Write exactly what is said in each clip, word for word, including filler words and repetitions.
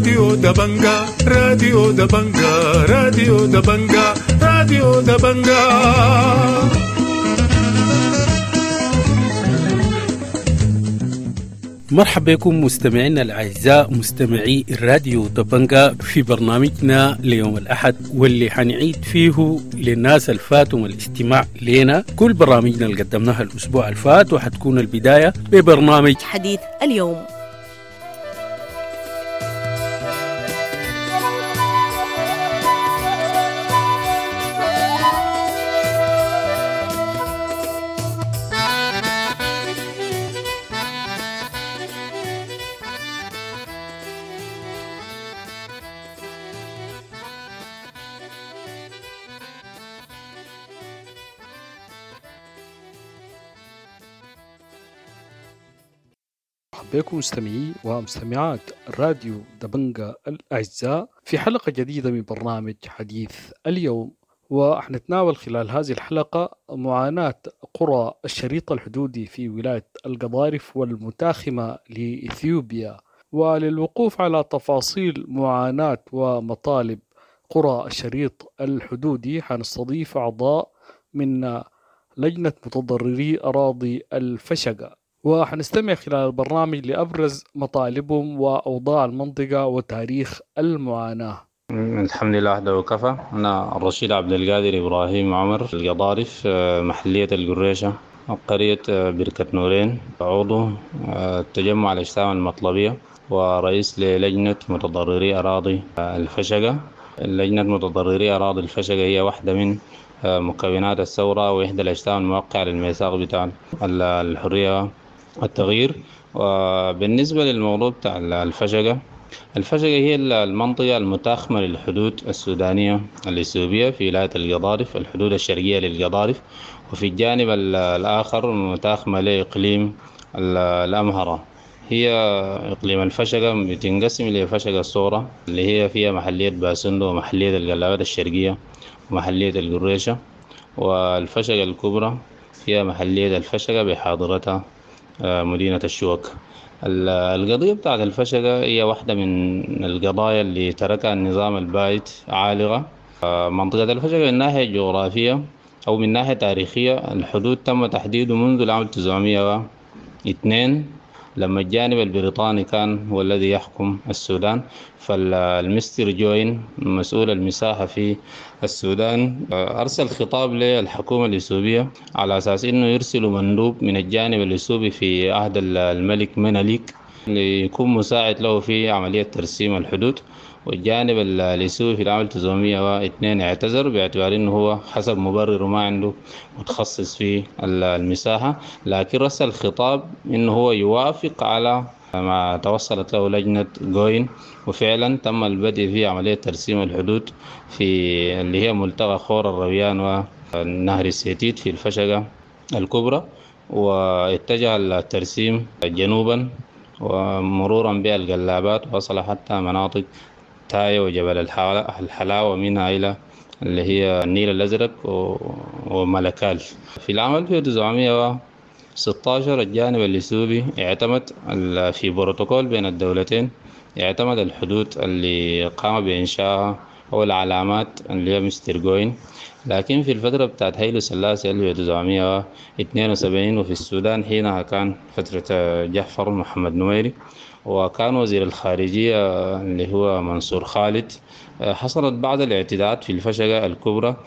راديو دبنجا راديو دبنجا راديو دبنجا راديو دبنجا. مرحبا بكم مستمعينا الأعزاء مستمعي الراديو دبنجا في برنامجنا ليوم الأحد، واللي حنعيد فيه للناس الفاتهم الاستماع لنا كل برامجنا اللي قدمناها الأسبوع الفات، وحتكون البداية ببرنامج حديث اليوم. بكم مستمعي ومستمعات راديو دبنجا الأعزاء في حلقة جديدة من برنامج حديث اليوم، وحنتناول خلال هذه الحلقة معاناة قرى الشريط الحدودي في ولاية القضارف والمتاخمة لإثيوبيا. وللوقوف على تفاصيل معاناة ومطالب قرى الشريط الحدودي حنستضيف أعضاء من لجنة متضرري أراضي الفشقة، وحنستمع خلال البرنامج لأبرز مطالبهم وأوضاع المنطقة وتاريخ المعاناة. الحمد لله وحده وكفى. أنا الرشيد عبد القادر إبراهيم عمر القضارف، محلية القريشة، قرية بركة نورين، عضو التجمع الأجسام المطلبية ورئيس للجنة متضرري أراضي الفشقة. لجنة متضرري أراضي الفشقة هي واحدة من مكونات الثورة وإحدى الأجسام الموقعة للميثاق بتاع الحرية التغيير. وبالنسبة للموضوع بتاع الفشقة، الفشقة هي المنطقة المتاخمة للحدود السودانية الإثيوبية في ولاية القضارف، الحدود الشرقية للقضارف، وفي الجانب الآخر متاخمة لإقليم الأمهرة. هي إقليم الفشقة بتنقسم لفشقة الصورة اللي هي فيها محلية باسندو ومحلية القلابات الشرقية ومحلية القريشة، والفشقة الكبرى فيها محلية الفشقة بحاضرتها مدينة الشوك. القضية بتاعت الفشقة هي واحدة من القضايا اللي تركها النظام البائد عالقة. منطقة الفشقة من ناحية جغرافية أو من ناحية تاريخية، الحدود تم تحديده منذ العام ألف وتسعمائة واثنين لما الجانب البريطاني كان هو الذي يحكم السودان. فالمستر جوين مسؤول المساحة في السودان أرسل خطاب للحكومة الإثيوبية على أساس أنه يرسلوا مندوب من الجانب الإثيوبي في عهد الملك مناليك ليكون مساعد له في عملية ترسيم الحدود. والجانب الإثيوبي في العام ألف وتسعمائة واثنين اعتذر باعتبار أنه هو حسب مبرر ما عنده متخصص في المساحة، لكن رسل خطاب أنه هو يوافق على ما توصلت له لجنة جوين. وفعلا تم البدء في عملية ترسيم الحدود في اللي هي ملتقى خور الرويان ونهر السيتيت في الفشقة الكبرى، واتجه الترسيم جنوبا ومرورا بالقلابات وصل حتى مناطق تايا وجبل الحلاوة منها إلى اللي هي النيل الأزرق وملكال. في العام ألف وتسعمائة وستة عشر الجانب الإثيوبي اعتمد في بروتوكول بين الدولتين، اعتمد الحدود اللي قام بإنشائها أو العلامات اللي هي مستر جوين. لكن في الفترة بتاعت هيلو سلاسي ألف وتسعمائة واثنين وسبعين وفي السودان حينها كان فترة جعفر محمد نويري وكان وزير الخارجية اللي هو منصور خالد، حصلت بعض الاعتداءات في الفشقة الكبرى.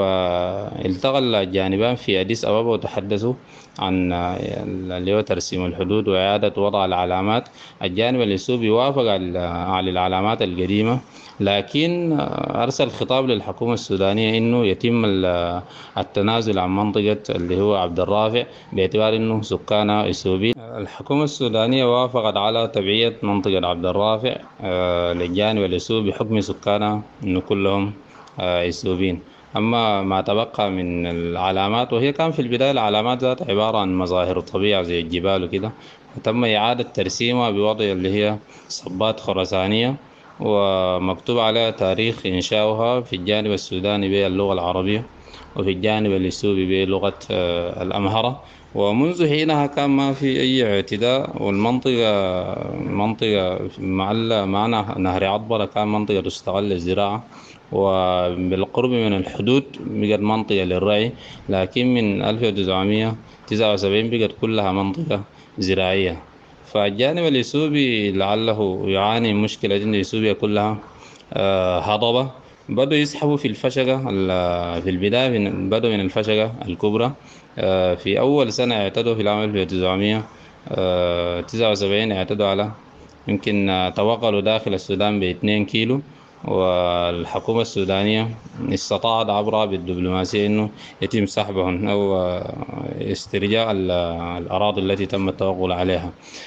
فالتقى الجانبان في أديس أبابا وتحدثوا عن اللي هو ترسيم الحدود وإعادة وضع العلامات. الجانب الإثيوبي وافق على العلامات القديمة، لكن أرسل خطاب للحكومة السودانية إنه يتم التنازل عن منطقة اللي هو عبد الرافع باعتبار إنه سكانها إثيوبي. الحكومة السودانية وافقت على تبعية منطقة عبد الرافع للجانب الإثيوبي بحكم سكانها إنه كلهم إثيوبيين. أما ما تبقى من العلامات، وهي كان في البداية العلامات ذات عبارة عن مظاهر الطبيعة زي الجبال وكده، وتم إعادة ترسيمها بوضع اللي هي صبات خرسانية ومكتوب عليها تاريخ إنشاؤها في الجانب السوداني باللغة العربية وفي الجانب الإثيوبي بلغة الأمهرة. ومنذ حينها كان ما في أي اعتداء، والمنطقة منطقة معلة معنا نهر عطبرة كان منطقة تستغل للزراعة، وبالقرب من الحدود بقت منطقة للرعي. لكن من ألف وتسعمائة وتسعة وسبعين بقت كلها منطقة زراعية. فالجانب الإثيوبي لعله يعاني من مشكلة إن إثيوبيا كلها آه، هضبة. بدأوا يسحبوا في الفشقة ال- في البداية من- بدأوا من الفشقة الكبرى. آه، في أول سنة اعتدوا في العام ألف وتسعمائة وتسعة وسبعين اعتدوا على يمكن آه، توغلوا داخل السودان باثنين كيلو. والحكومة السودانية استطاعت عبر بالدبلوماسية أنه يتم سحبهم أو آه، استرجاع ال- الأراضي التي تم التوغل عليها.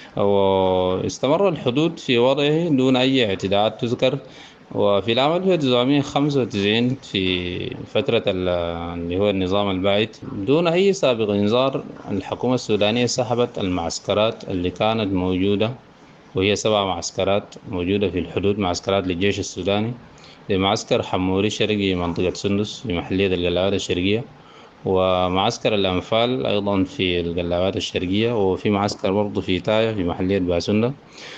واستمر الحدود في وضعه دون أي اعتداءات تذكر. وفي العام ألف وتسعمائة وخمسة وتسعين في فترة ال- اللي هو النظام البائد دون أي سابق إنذار، الحكومة السودانية سحبت المعسكرات اللي كانت موجودة، وهي سبع معسكرات موجودة في الحدود، معسكرات للجيش السوداني، لمعسكر حموري شرقي منطقة سندس في محلية القلاوات الشرقية، ومعسكر الأنفال أيضا في القلاوات الشرقية، وفي معسكر برضه في تايا في محلية باسوندا،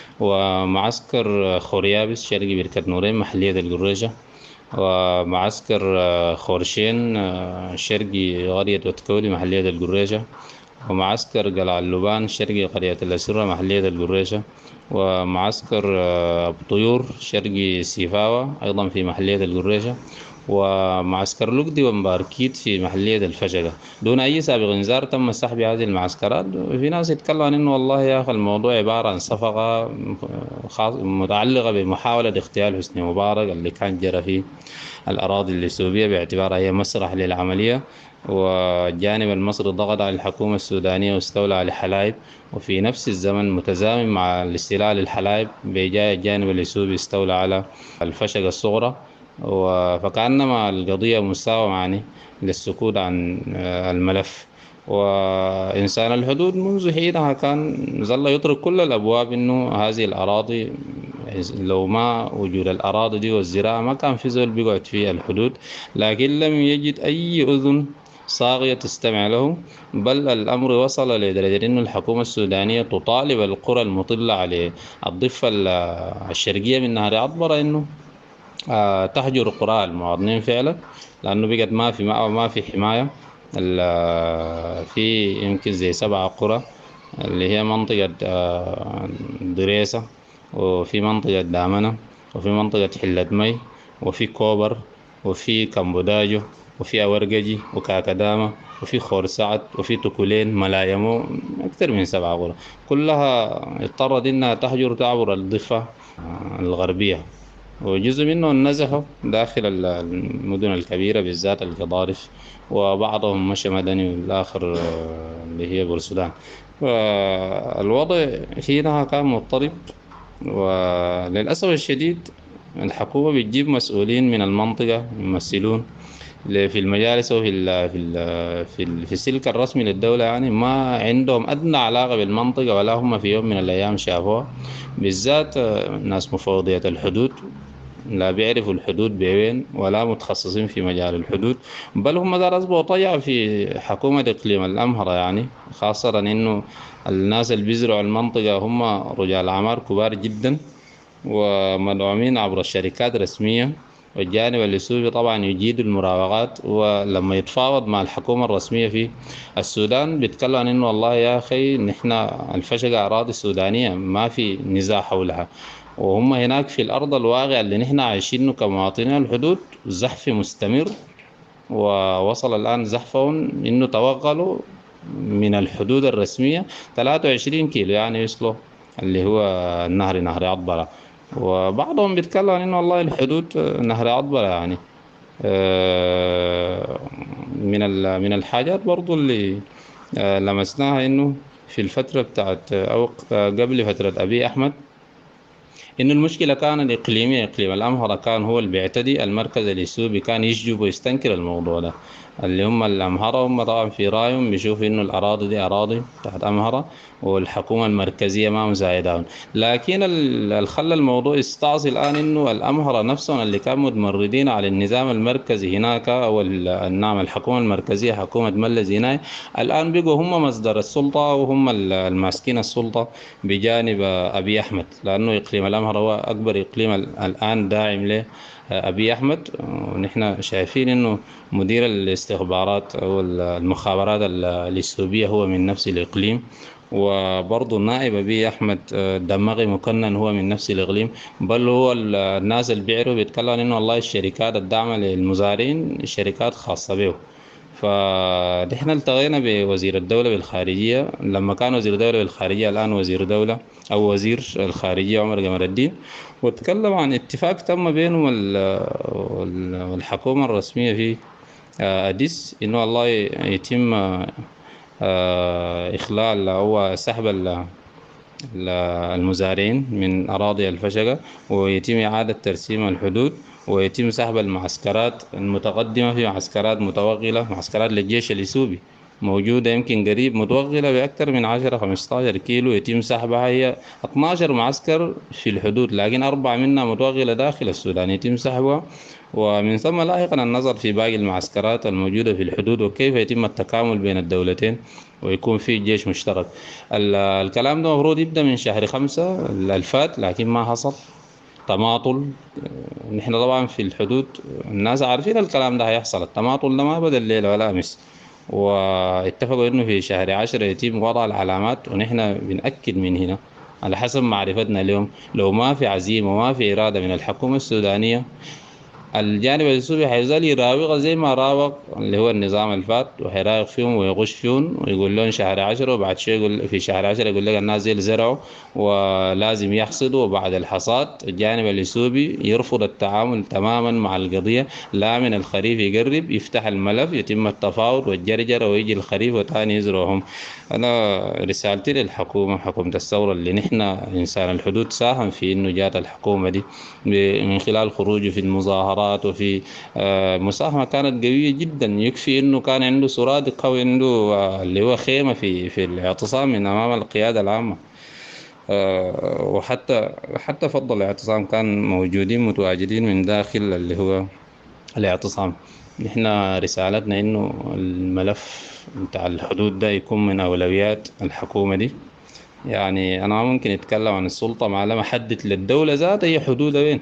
ومعسكر خوريابس شرقي بركة نورين محلية القريشة، ومعسكر خورشين شرقي قرية وتكولي محلية القريشة، ومعسكر قلعة اللبان شرقي قرية الأسرة محلية القريشة، ومعسكر أبو طيور شرقي سيفاوة أيضا في محلية القريشة، ومعسكر لقدي ومباركيت في محلية الفشقة. دون أي سابق إنذار تم سحب هذه المعسكرات. في ناس يتكلم عن إنه والله يا أخي الموضوع عبارة عن صفقة خاص متعلقة بمحاولة اغتيال حسني مبارك اللي كان جرى في الأراضي الإثيوبية باعتبارها هي مسرح للعملية. والجانب المصري ضغط على الحكومة السودانية واستولى على حلايب، وفي نفس الزمن متزامن مع الاستيلاء للحلايب بجاي الجانب الإثيوبي استولى على الفشقة الصغرى. فكأنما القضية مساومة يعني للسكوت عن الملف. وإنسان الحدود منذ حينها كان ظل يطرق كل الأبواب إنه هذه الأراضي، لو ما وجود الأراضي دي والزراعة ما كان في زول بيقعد في الحدود. لكن لم يجد أي أذن صاغية تستمع له، بل الأمر وصل لدرجة أن الحكومة السودانية تطالب القرى المطلة على الضفة الشرقية من نهر عطبرة أنه آه، تحجر قرى المواطنين فعلا، لأنه بقت ما في مأوى ما في حماية. في يمكن زي سبعة قرى اللي هي منطقة آه، دريسة، وفي منطقة دامنة، وفي منطقة حلة مي، وفي كوبر، وفي كامبوداجو، وفي أورججي وكاكدامة، وفي خورسعد، وفي تكولين ملايمو، أكثر من سبعة قرى كلها اضطرت إنها تحجر تعبر الضفة الغربية. وجزء منه نزحوا داخل المدن الكبيرة بالذات القضارف، وبعضهم مشى مدني والآخر اللي هي بورسودان. والوضع حينها كان مضطرب، وللأسف الشديد الحكومة بتجيب مسؤولين من المنطقة يمثلون في المجالس وفي ال في ال في, ال في السلك الرسمي للدولة، يعني ما عندهم أدنى علاقة بالمنطقة ولا هم في يوم من الأيام شافوها. بالذات ناس مفوضية الحدود لا بيعرفوا الحدود بوين ولا متخصصين في مجال الحدود، بل هم دار أصبحوا طيع في حكومة إقليم الأمهرة، يعني خاصة إنه الناس اللي بيزرعوا المنطقة هم رجال أعمال كبار جدا ومدعومين عبر الشركات الرسمية. والجانب الإثيوبي طبعا يجيد المراوغات، ولما يتفاوض مع الحكومة الرسمية في السودان بيتكلم عن إنه والله يا أخي نحن الفشقة أراضي سودانية ما في نزاع حولها، وهم هناك في الأرض الواقع اللي نحن عايشينه كمواطنين الحدود زحف مستمر. ووصل الآن زحفهم إنه توغلوا من الحدود الرسمية ثلاثة وعشرين كيلو، يعني يصلوا اللي هو النهر نهر عطبرة. وبعضهم بيتكلم عن إنه والله الحدود نهر عطبرة يعني من من الحاجات برضو اللي لمسناها إنه في الفترة بتاعت أو قبل فترة أبي أحمد إن المشكلة كانت إقليمية. إقليم الأمهرة كان هو اللي بيعتدي، المركز الإثيوبي كان يشجب ويستنكر الموضوع ده. اللي هم الأمهرة. هم طبعا في رأيهم بيشوفوا إنه الأراضي دي أراضي تحت أمهرة، والحكومة المركزية ما مساعدهم. لكن اللي خلى الموضوع يستعصي الآن إنه الأمهرة نفسهم اللي كانوا متمردين على النظام المركزي هناك، أو النعم الحكومة المركزية حكومة ملا زيناي، الآن بقوا هم مصدر السلطة وهم الماسكين السلطة بجانب أبي أحمد، لأنه إقليم الأمهرة هو أكبر إقليم الآن داعم له أبي أحمد. ونحن شايفين إنه مدير الاستخبارات أو المخابرات الإثيوبية هو من نفس الإقليم، وبرضه النائب أبي أحمد دمغي مكنن هو من نفس الإقليم. بل هو الناس اللي بيعرفوا بيتكلموا إنه والله الشركات الداعمة للمزارعين شركات خاصة به. فنحن التقينا بوزير الدولة بالخارجية لما كان وزير الدولة بالخارجية، الآن وزير دولة أو وزير الخارجية عمر قمر الدين، وتكلم عن اتفاق تم بينهم والحكومة الرسمية في أديس إنه الله يتم إخلال أو سحب المزارعين من أراضي الفشقة، ويتم إعادة ترسيم الحدود، ويتم سحب المعسكرات المتقدمة في معسكرات متوغلة، معسكرات للجيش الإثيوبي موجودة يمكن قريب متوغلة بأكثر من عشرة خمسة عشر كيلو، يتم سحبها. هي اثنا عشر معسكر في الحدود، لكن أربعة منها متوغلة داخل السودان يتم سحبها. ومن ثم لاحقا النظر في باقي المعسكرات الموجودة في الحدود وكيف يتم التكامل بين الدولتين ويكون في جيش مشترك. الكلام ده مفروض يبدأ من شهر خمسة الفات، لكن ما حصل. تماطل. نحن طبعا في الحدود الناس عارفين الكلام ده هيحصل، التماطل ده ما بدأ الليلة ولا أمس، واتفقوا إنه في شهر عشرة يتم وضع العلامات. ونحن بنأكد من هنا على حسب معرفتنا اليوم، لو ما في عزيمة وما في إرادة من الحكومة السودانية، الجانب الإثيوبي حيظل يراوغ زي ما راوغ اللي هو النظام الفات، وحيراوغ فيهم ويغش فيهم ويقول لهم شهر عشرة، وبعد شوي يقول في شهر عشرة يقول لك الناس زي اللي زرعوا ولازم يحصدوا، وبعد الحصاد الجانب الإثيوبي يرفض التعامل تماما مع القضية. لا من الخريف يقرب يفتح الملف يتم التفاوض والجرجرة ويجي الخريف وتاني يزرعهم. أنا رسالتي للحكومة، حكومة الثورة اللي نحن إنسان الحدود ساهم في إنه جات الحكومة دي من خلال خروجه في المظاهرات وفي مساهمة كانت قوية جدا، يكفي إنه كان عنده سرادق أو عنده اللي هو خيمة في في الاعتصام من أمام القيادة العامة. وحتى حتى فضل الاعتصام كان موجودين متواجدين من داخل اللي هو الاعتصام. نحن رسالتنا إنه الملف بتاع الحدود ده يكون من أولويات الحكومة دي. يعني أنا ممكن أتكلم عن السلطة ما لم أحدد للدولة ذات هي حدودها وين.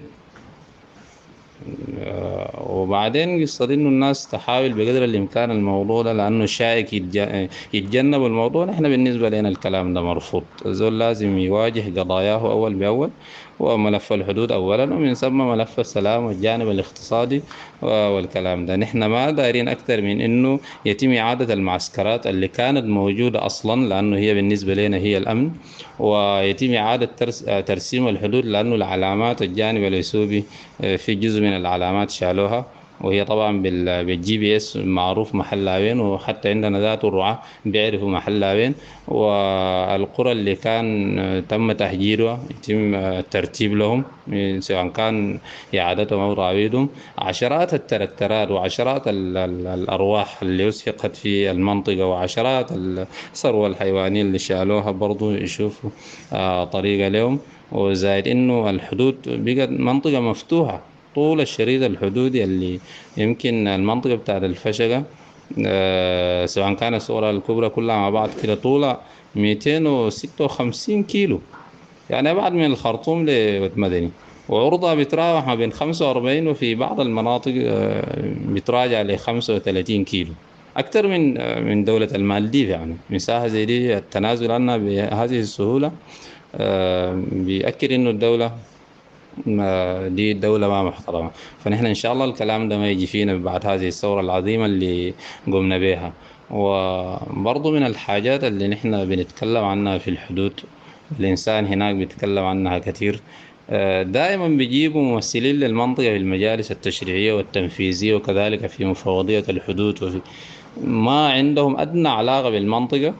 وبعدين قصة إنه الناس تحاول بقدر الإمكان الموضوع ده، لأنه شائك يتجنب الموضوع. نحن بالنسبة لنا الكلام ده مرفوض. الزول لازم يواجه قضاياه أول بأول، وملف الحدود أولا، ومن ثم ملف السلام والجانب الاقتصادي والكلام ده. نحن ما دايرين أكثر من إنه يتم إعادة المعسكرات اللي كانت موجودة أصلا، لأنه هي بالنسبة لنا هي الأمن، ويتم إعادة ترسيم الحدود، لأنه العلامات الجانب الإثيوبي في جزء من العلامات شالوها، وهي طبعا بالجي بي اس معروف محلها وين، وحتى عندنا ذات الرعاة بيعرفوا محلها وين. والقرى اللي كان تم تهجيرها يتم الترتيب لهم، سواء كان إعادتهم أو تعويضهم. عشرات التركترات وعشرات الأرواح اللي أسفقت في المنطقة، وعشرات الثروة الحيوانية اللي شالوها برضو يشوفوا طريقة لهم. وزائد إنه الحدود بقت منطقة مفتوحة طول الشريط الحدودي، اللي يمكن المنطقة بتاعت الفشقة أه سواء كانت الصورة الكبرى كلها مع بعض كده طولها مئتين وستة وخمسين كيلو، يعني بعد من الخرطوم لمدني، وعرضها بتراوح ما بين خمسة وأربعين وفي بعض المناطق أه بتراجع ل خمسة وثلاثين كيلو، أكثر من أه من دولة المالديف. يعني مساحة زي دي التنازل عنها بهذه السهولة أه بيأكد إنه الدولة دي دولة ما محترمة. فنحن إن شاء الله الكلام ده ما يجي فينا بعد هذه الثورة العظيمة اللي قمنا بها. وبرضو من الحاجات اللي نحن بنتكلم عنها في الحدود، الإنسان هناك بيتكلم عنها كثير، دائما بيجيبوا ممثلين للمنطقة في المجالس التشريعية والتنفيذية وكذلك في مفوضية الحدود، وفي ما عندهم أدنى علاقة بالمنطقة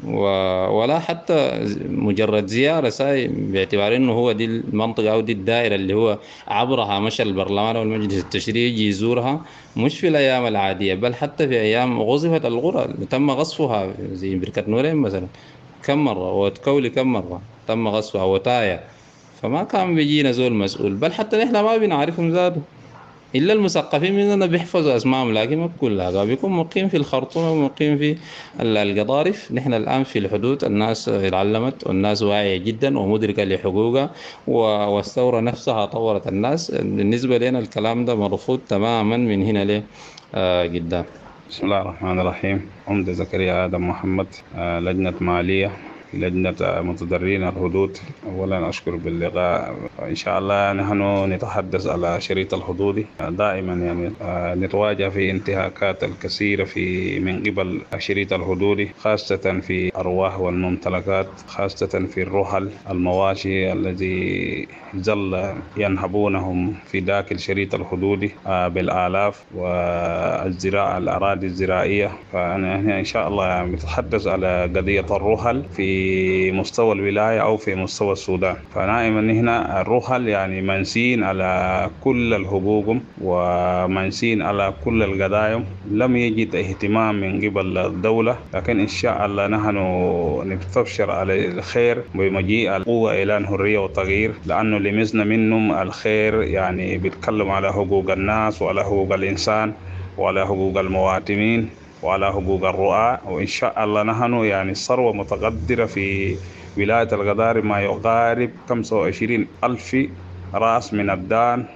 ولا حتى مجرد زيارة ساي باعتبار انه هو دي المنطقة او دي الدائرة اللي هو عبرها مشى البرلمان والمجلس التشريعي يجي يزورها، مش في الايام العادية بل حتى في ايام غصبت القرى تم غصفها زي بركة نورين مثلا كم مرة، وتكولي كم مرة تم غصفها وتايا، فما كان بيجينا زول مسؤول، بل حتى نحن ما بنعرفهم ذاته إلا المثقفين مننا بيحفظوا أسمائهم، لكن ما كلها بيكون مقيم في الخرطوم ومقيم في القضارف. نحن الآن في الحدود الناس اتعلمت والناس واعية جدا ومدركة لحقوقها، والثورة نفسها طورت الناس. بالنسبة لنا الكلام ده مرفوض تماما من هنا له آه قدام. بسم الله الرحمن الرحيم. عمدة زكريا آدم محمد، آه لجنة مالية، لجنة متضررين الحدود. أولا أشكر باللقاء. إن شاء الله نحن نتحدث على شريط الحدودي. دائما يعني نتواجه في انتهاكات الكثيرة في من قبل الشريط الحدودي، خاصة في أرواح والممتلكات، خاصة في الرحل المواشي الذي ظل ينهبونهم في داخل الشريط الحدودي بالآلاف، والزراعة الأراضي الزراعية. فأنا إن شاء الله نتحدث على قضية الرحل في في مستوى الولاية أو في مستوى السودان. فنائما هنا الرحل يعني منسين على كل الحقوق ومنسين على كل القضايا، لم يجد اهتمام من قبل الدولة، لكن إن شاء الله نحن نستبشر على الخير بمجيء القوة إعلان حرية وتغيير، لأنه لمسنا منهم الخير يعني بيتكلم على حقوق الناس وعلى حقوق الإنسان وعلى حقوق المواطنين وعلى حقوق الرعاة. وإن شاء الله نحن يعني ثروة متقدرة في ولاية القضارف ما يقارب خمسة وعشرين ألف رأس من الدان،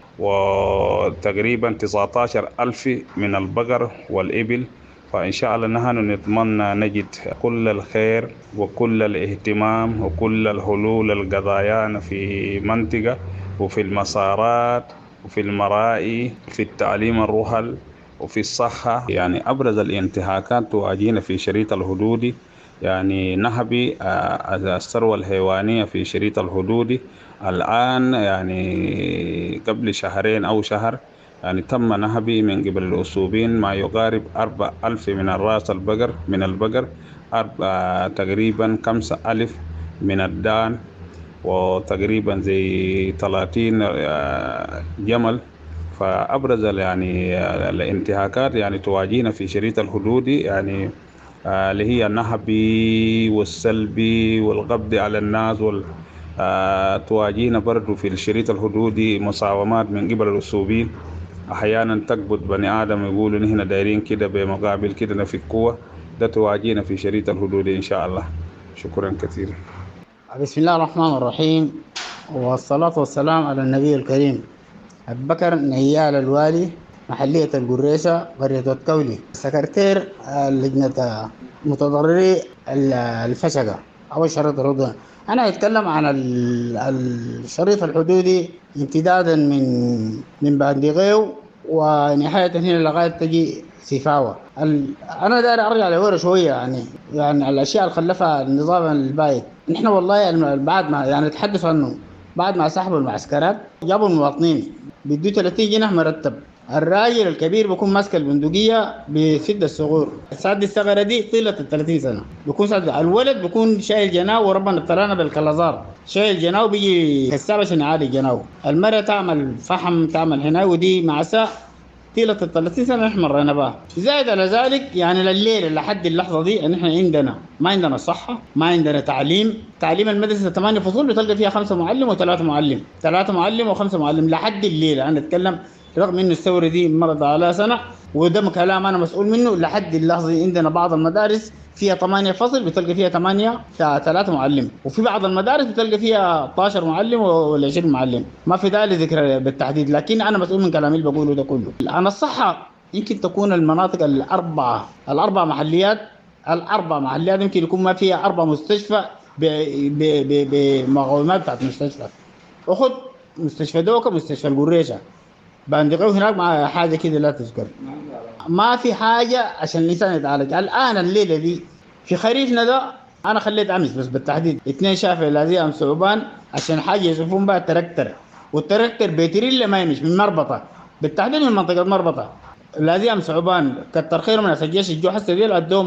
وتقريبا تسعة عشر ألف من البقر والإبل. فإن شاء الله نحن نتمنى نجد كل الخير وكل الاهتمام وكل الحلول القضايانا في منطقة وفي المسارات وفي المرائي في التعليم الرحل وفي الصحة. يعني أبرز الانتهاكات تواجهنا في شريط الحدودي يعني نهب الثروة الحيوانية في شريط الحدودي. الآن يعني قبل شهرين أو شهر يعني تم نهبي من قبل الأسوبين ما يقارب أربع ألف من الرأس البقر من البقر أربع تقريبا خمسة ألف من الدان، وتقريبا زي ثلاثين جمل. فأبرز يعني الانتهاكات يعني تواجهنا في شريط الحدودي يعني اللي هي النهبي والسلبي والقبض على الناس وال تواجهنا برضو في الشريط الحدودي مساومات من قبل الأسوبين. أحيانا تقبض بني آدم يقولوا نحن دايرين كده بمقابل كده نفي القوة. ده تواجهنا في شريط الحدودي إن شاء الله. شكرا كثيرا. بسم الله الرحمن الرحيم، والصلاة والسلام على النبي الكريم. أبو بكر نيال الوالي، محلية القريشة، قرية الكولي، سكرتير لجنة متضرري الفشقة أو الشريط الحدودي. أنا أتكلم عن الشريط الحدودي امتدادا من من بانديغيو ونهاية هنا لغاية تجي سيفاوة. أنا داير أرجع لورا شوية يعني يعني الأشياء اللي خلفها النظام البايد. نحن والله بعد ما يعني نتحدث عنه بعد ما سحبوا المعسكرات جابوا المواطنين بيدوا ثلاثين جنيه مرتب. الراجل الكبير بيكون ماسك البندقية بسد الصغور، سد الصغيرة دي طيلة ثلاثين سنة بيكون سد. الولد بيكون شايل جناو وربنا ابتلانا بالكلازار، شايل جناو بيجي حساب عشان يعالج جناو. المرة تعمل فحم تعمل هنا ودي معساء طيلة الثلاثين سنة نحن مرينا بها. زائد على ذلك يعني لليل لحد اللحظة دي ان احنا عندنا ما عندنا صحة، ما عندنا تعليم. تعليم المدرسة ثمانية فصول بتلقى فيها خمسة معلم وثلاثة معلم، ثلاثة معلم وخمسة معلم لحد الليل. انا اتكلم رغم انه الثورة دي مرض على سنة وده كلام انا مسؤول منه. لحد اللحظة دي عندنا بعض المدارس فيها ثمانية فصل بتلقى فيها ثمانية ثلاثة معلم، وفي بعض المدارس بتلقى فيها اثنا عشر معلم ولا عشرين معلم. ما في داعي لذكر بالتحديد، لكن انا مسؤول من كلامي اللي بقوله ده كله. انا الصحة يمكن تكون المناطق الاربعة الاربع محليات الاربع محليات يمكن يكون ما فيها اربع مستشفى بمقومات بتاعت مستشفى. اخذ مستشفى دوكا، مستشفى القريشة، باندقوا هناك مع حاجة كده لا تذكر. ما في حاجة عشان الإنسان يتعالج. الآن الليلة دي في خريفنا ده أنا خليت أمس بس بالتحديد اثنين شافعي الذي أمس صعوبان عشان حاجة يشوفون بها التركتر، والتركتر بيتريلا ما يمش من مربطة بالتحديد من منطقة مربطة. الذي أمس صعوبان كتر خير من الجيش الجو حسن ديل أدوم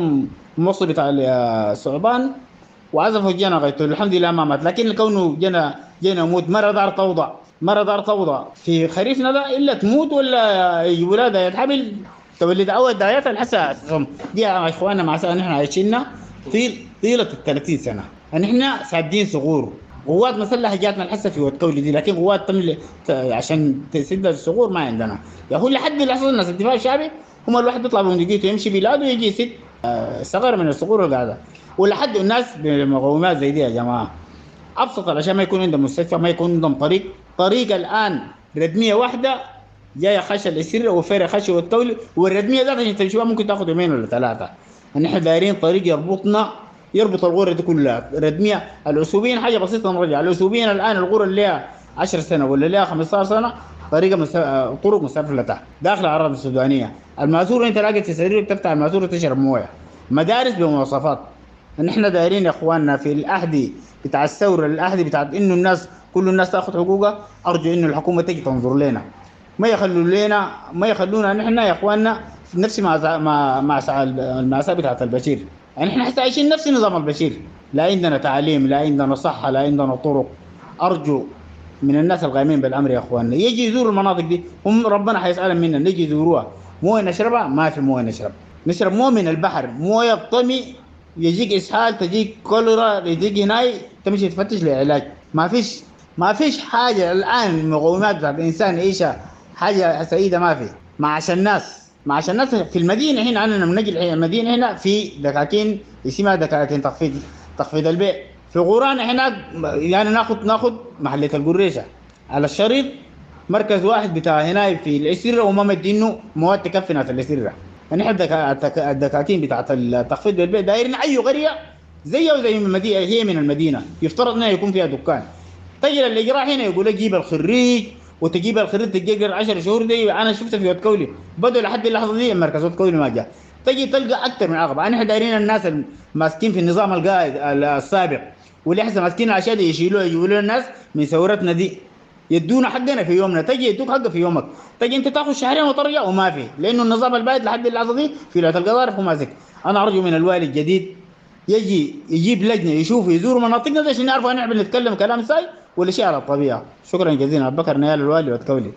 الموصل بتاع الثعبان وعزفوا جينا غيته الحمد لله ما مات، لكن كونه جينا جينا موت مرة دار توضع مرة دار توضع في خريفنا ده إلا تموت ولا يجيبوا لها داية حمل تولد أول دايات الحسا دي يا إخواننا مع سنة نحن عايشيننا طيل طيلة الثلاثين سنة نحن سادين صغور قوات مسلحة جاتنا الحسا في وتكولي دي، لكن قوات تمل عشان تسد الصغور ما عندنا. يا أخو لحد اللحظة الناس الدفاع الشعبي هم الواحد بيطلع بمدقيته يمشي بلاده ويجي يسد صغير من الصغور القاعدة، ولحد الناس بمقومات زي دي يا جماعة. أبسط عشان ما يكون عندهم مستشفى، ما يكون عندهم طريق طريق الآن ردمية واحدة جاية خش الإسرة وفيرة خش والتولي، والردمية ذاتها عشان تمشيها ممكن تاخذ يومين ولا ثلاثة. نحن دايرين طريق يربطنا يربط الغرة دي كلها ردمية. العسوبيين حاجة بسيطة نرجع العسوبيين الآن الغرة اللي لها عشر سنة ولا لها خمسة عشر سنة طريقة مس... طرق مسافلة داخل الأراضي السودانية. الماسورة أنت لاقي تسرير تفتح الماسورة تشرب موية. مدارس بمواصفات. نحن دايرين يا إخواننا في الأهدي بتاع الثورة الأهدي بتاع إنه الناس كل الناس تأخذ حقوقها. أرجو إنه الحكومة تيجي تنظر لنا، ما يخلوا لنا ما يخلونا نحن يا إخواننا في نفس مع مع مع المأساة بتاعت البشير. يعني إحنا حتى عايشين نفس نظام البشير، لا عندنا تعليم لا عندنا صحة لا عندنا طرق. أرجو من الناس القائمين بالأمر يا إخواننا يجي يزوروا المناطق دي، هم ربنا حيسألهم منا نجي يزوروها. موية نشربها ما في موية نشرب، نشرب موية من البحر، موية طمي يجيك إسهال تجيك كوليرا يجيك هناي تمشي تفتش لعلاج. ما فيش ما فيش حاجة الآن مقومات بتاعت الإنسان يعيشها حاجة سعيدة ما في. معاش الناس معاش الناس في المدينة هنا عندنا من نجي المدينة هنا في دكاكين اسمها دكاكين تخفيض تخفيض البيع. في غوران هناك يعني ناخد ناخد محلية القريشة على الشريط مركز واحد بتاع هنا في الإسرة وما مدينه مواد تكفي ناس الإسرة. يعني احنا الدكاكين بتاعت التخفيض بالبيع دايرين أي قرية زي وزي المدينة هي من المدينة يفترض انها يكون فيها دكان. تجي الإجراء هنا يقول لك جيب الخريج وتجيب الخريج تجيب عشر شهور دي. أنا شفت في وتكولي بدوا لحد اللحظة دي مركز وتكولي ما جاء. تجي تلقى أكثر من عقبة. أنا دايرين الناس الماسكين في النظام القائد السابق واللي حسن ماسكين الأشياء دي يشيلوها يقولوا الناس من ثورتنا دي يدونا حقنا في يومنا. تجي يدوك حقه في يومك، تجي أنت تأخذ شهرين وترجع وما في، لأنه النظام البائد لحد اللحظة دي في ولاية القضارف وماسك. أنا أرجو من الوالي الجديد يجي يجيب لجنة يشوفوا يزوروا مناطقنا عشان يعرفوا نحن بنتكلم كلام ساي ولا شيء على الطبيعة. شكرا جزيلا. أبو بكر نيال الوالي وتكولي.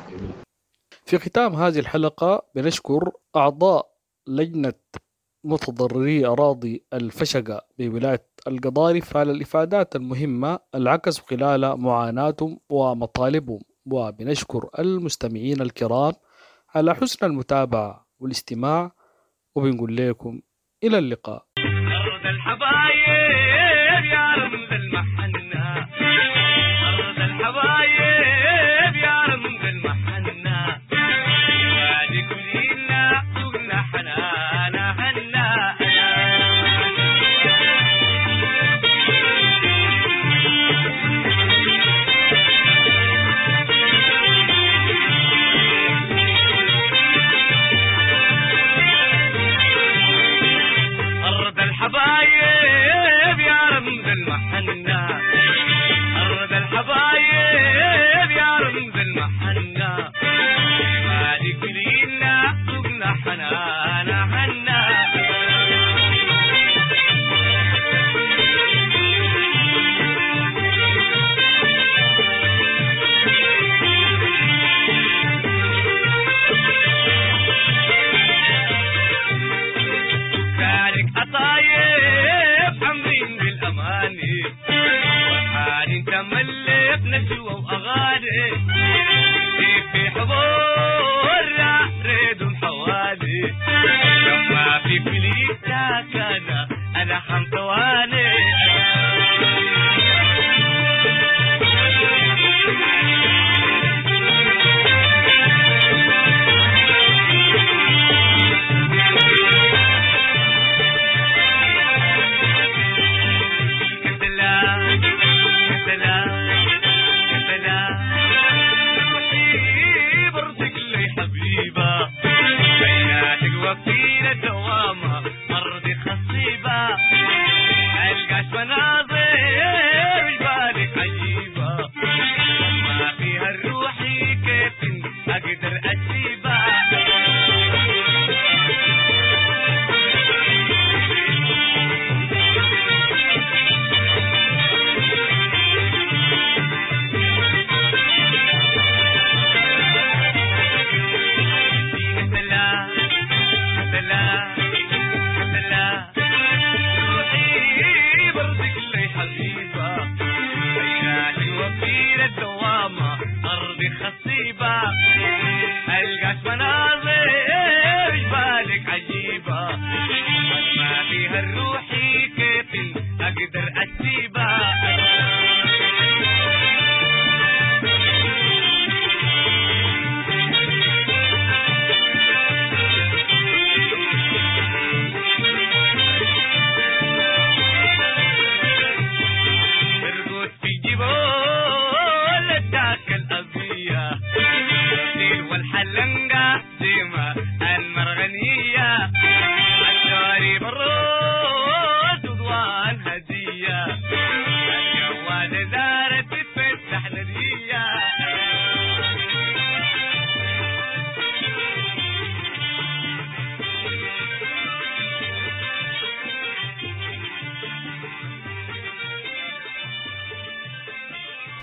في ختام هذه الحلقة بنشكر أعضاء لجنة متضرري أراضي الفشقة بولاية القضارف على الإفادات المهمة العكسوا خلال معاناتهم ومطالبهم، وبنشكر المستمعين الكرام على حسن المتابعة والاستماع، وبنقول لكم إلى اللقاء. أرض الحبايب يا رمز المحنة، أرض الحبايب يا رمز المحنة، وادي كلنا سوقنا حنانا حنا. أرض الحبايب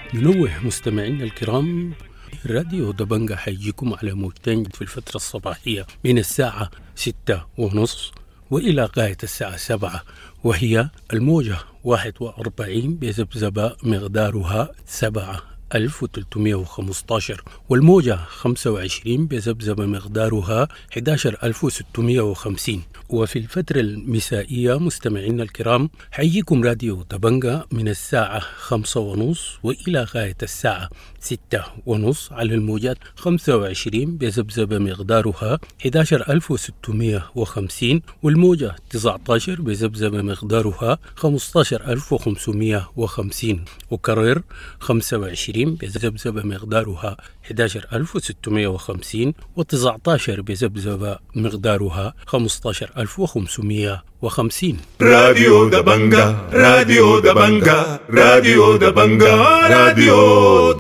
ننوه مستمعينا الكرام، راديو دبنجة حيجيكم على موجتين في الفترة الصباحية من الساعة ستة ونص وإلى غاية الساعة سبعة، وهي الموجة واحد وأربعين بذبذبة مقدارها سبعة ألف وثلاثمائة وخمسة عشر، والموجة خمسة وعشرين بذبذبة مقدارها أحد عشر ألف وستمائة وخمسين. وفي الفترة المسائية مستمعينا الكرام حييكم راديو دبنجة من الساعة خمسة ونص وإلى غاية الساعة ستة ونص على الموجات خمسة وعشرين بذبذبة مقدارها أحد عشر ألف وستمائة وخمسين، والموجة تسعة عشر بذبذبة مقدارها خمسة عشر ألف وخمسمائة وخمسين، وكرر خمسة وعشرين بذبذبة مقدارها أحد عشر ألف وستمائة وخمسين وتسعة عشر بذبذبة مقدارها خمسة عشر ألف وخمسمائة وخمسين. راديو دبنجة راديو دبنجة راديو دبنجة راديو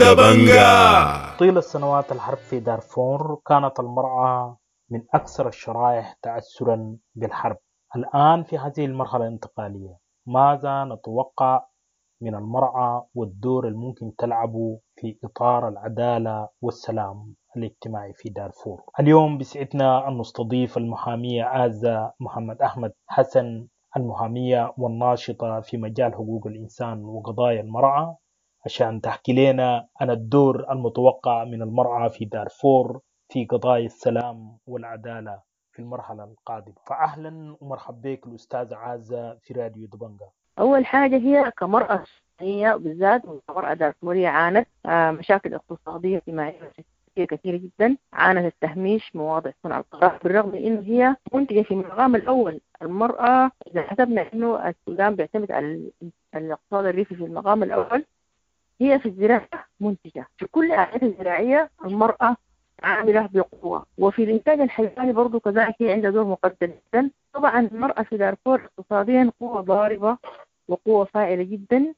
دبنجة. طيل السنوات الحرب في دارفور كانت المرأة من أكثر الشرائح تأثرا بالحرب. الآن في هذه المرحلة الانتقالية ماذا نتوقع من المرأة والدور الممكن تلعبه في إطار العدالة والسلام الاجتماعي في دارفور؟ اليوم بسعدنا أن نستضيف المحامية عازة محمد أحمد حسن، المحامية والناشطة في مجال حقوق الإنسان وقضايا المرأة، عشان تحكي لنا عن الدور المتوقع من المرأة في دارفور في قضايا السلام والعدالة في المرحلة القادمة. فأهلا ومرحبا بك الأستاذة عازة في راديو دبنجة. أول حاجة هي كمرأة هي بالذات كمرأة دارفورية عانت مشاكل اقتصادية اجتماعية كثيرة جدا، عانت التهميش مواضع صنع القرار، بالرغم من إنه هي منتجة في المقام الأول. المرأة إذا حسبنا إنه السودان بيعتمد على الاقتصاد الريفي في المقام الأول، هي في الزراعة منتجة في كل الأعمال الزراعية. المرأة عاملة بقوة، وفي الإنتاج الحيواني برضو كذلك هي عندها دور مقدم جدا. طبعا المرأة في دارفور اقتصاديا قوة ضاربة وقوة فاعلة جدا،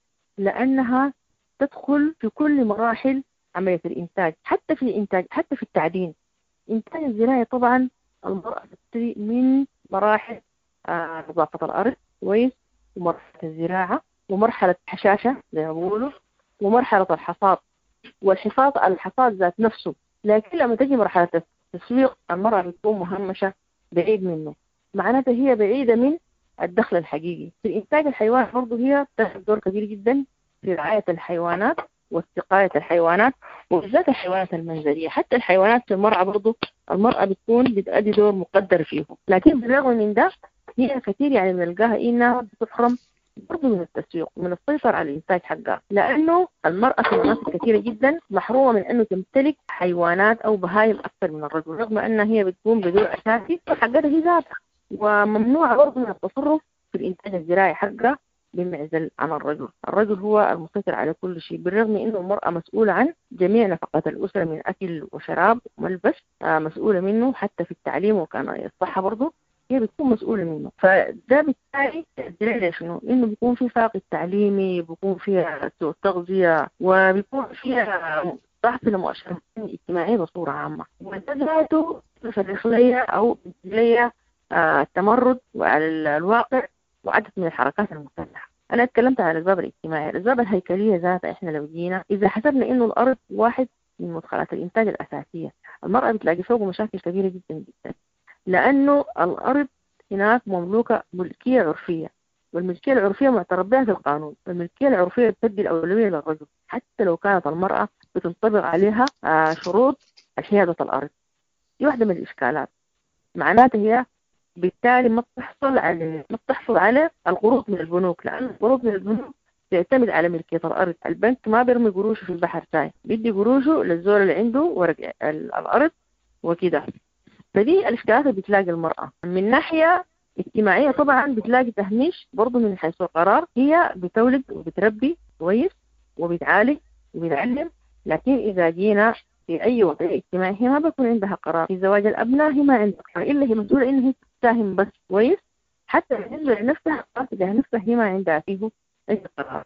لأنها تدخل في كل مراحل عملية الإنتاج، حتى في الإنتاج حتى في التعدين. إنتاج الزراعي طبعا المرأة تبتدي من مراحل آه نظافة الأرض كويس، ومرحلة الزراعة، ومرحلة حشاشة زي ما بيقولوا، ومرحلة الحصاد والحفاظ على الحصاد ذات نفسه. لكن لما تجي مرحلة التسويق المرأة بتكون مهمشة بعيد منه، معناتها هي بعيدة من الدخل الحقيقي. في الإنتاج الحيواني برضه هي تلعب دور كبير جدا في رعاية الحيوانات واستقاية الحيوانات، وبالذات الحيوانات المنزلية. حتى الحيوانات في المرأة برضه المرأة بتكون بتأدي دور مقدر فيه، لكن بالرغم من ده هي كثير يعني بنلقاها إنها بتحرم برضه من التسويق، من السيطرة على الإنتاج حقها، لأنه المرأة في مناطق كثيرة جدا محرومة من أنه تمتلك حيوانات أو بهايم أكثر من الرجل، رغم أنها هي بتقوم بدور أساسي حقها هي ذاتها، وممنوع برضه من التصرف في الإنتاج الزراعي حقها بمعزل عن الرجل. الرجل هو المسيطر على كل شيء، بالرغم من أنه المرأة مسؤولة عن جميع نفقات الأسرة من أكل وشراب وملبس، مسؤولة منه حتى في التعليم وكان الصحة برضه هي بتكون مسؤولة منه. فده بالتالي دليل شنو؟ إنه بيكون في فاقد تعليمي، بيكون فيها سوء تغذية، وبيكون فيها ضعف المؤشرات الاجتماعية بصورة عامة، وده ذاته في الرخلية أو بدلية التمرد على الواقع وعدد من الحركات المسلحة. أنا اتكلمت عن الأسباب الاجتماعية. الأسباب الهيكلية ذاتها إحنا لو جينا إذا حسبنا إنه الأرض واحد من مدخلات الإنتاج الأساسية، المرأة بتلاقي فوقه مشاكل كبيرة جدا جدا، لأنه الأرض هناك مملوكة ملكية عرفية، والملكية العرفية معترف بها في القانون. الملكية العرفية بتدي الأولوية للرجل حتى لو كانت المرأة بتنطبق عليها شروط حيادة الأرض. دي واحدة من الإشكالات، معناته هي بالتالي ما تحصل على ما تحصل على القروض من البنوك، لأن القروض من البنوك تعتمد على ملكية الأرض. البنك ما بيرمي قروشه في البحر ساي، بيدي قروشه للزول اللي عنده ورق الأرض وكده. فدي الاشكالات اللي بتلاقي المرأة. من ناحية اجتماعية طبعا بتلاقي تهميش برضو من حيث القرار، هي بتولد وبتربي كويس وبتعالج وبتعلم، لكن إذا جينا في أي وضع اجتماعي هي ما بيكون عندها قرار. في زواج الأبناء هي ما عندها قرار، إلا هي مسؤولة إنها هي تساهم بس كويس. حتى بالنسبة لنفسها تجاه نفسها هي ما عندها فيه أي قرار،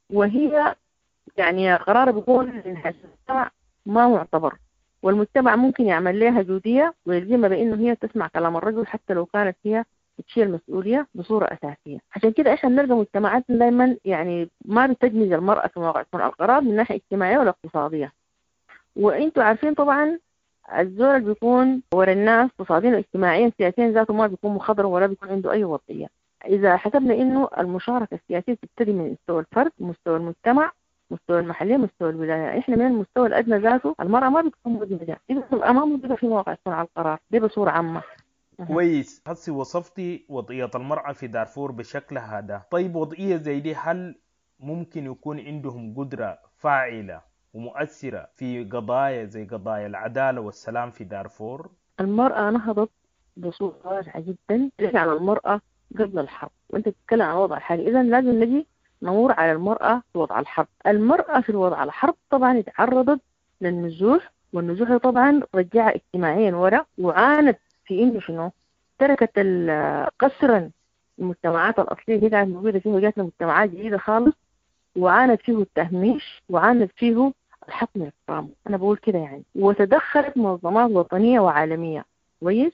وهي يعني قرار بيكون من حيث المجتمع ما معتبر، والمجتمع ممكن يعمل لها جودية ويلزمها بأنه هي تسمع كلام الرجل حتى لو كانت هي تشيل المسؤولية بصورة أساسية. عشان كده إحنا بنلقى مجتمعاتنا دائما يعني ما بتدمج المرأة في مواقع صنع القرار من ناحية اجتماعية ولا اقتصادية. وإنتوا عارفين طبعا الزول اللي بيكون ورا الناس اقتصاديا واجتماعيا سياسيا ذاته ما بيكون مخضرم ولا بيكون عنده أي وضعية. إذا حسبنا إنه المشاركة السياسية تبتدي من مستوى الفرد، مستوى المجتمع، مستوى المحلية، مستوى الولاية، إحنا من المستوى الأدنى ذاته المرأة ما بتكون مدمجة، إذا الأمام موجودة في مواقع صنع القرار دي بصورة عامة. كويس. هسي وصفتي وضعية المرأة في دارفور بشكل هذا. طيب وضعية زي دي هل ممكن يكون عندهم قدرة فاعلة ومؤثرة في قضايا زي قضايا العدالة والسلام في دارفور؟ المرأة نهضت بصورة واضحة جدا على المرأة قبل الحرب، وانت تتكلم عن وضع الحالي، اذا لازم نجي نمر على المرأة في وضع الحرب. المرأة في الوضع الحرب طبعا تعرضت للنزوح، والنزوح طبعا رجعها اجتماعيا ورا، وعانت في انه شنو تركت قسرا المجتمعات الأصلية اللي كانت موجودة فيه وجات مجتمعات جديدة خالص، وعانت فيه التهميش، وعانت فيه الحط من الكرامة، أنا بقول كده يعني. وتدخلت منظمات وطنية وعالمية كويس،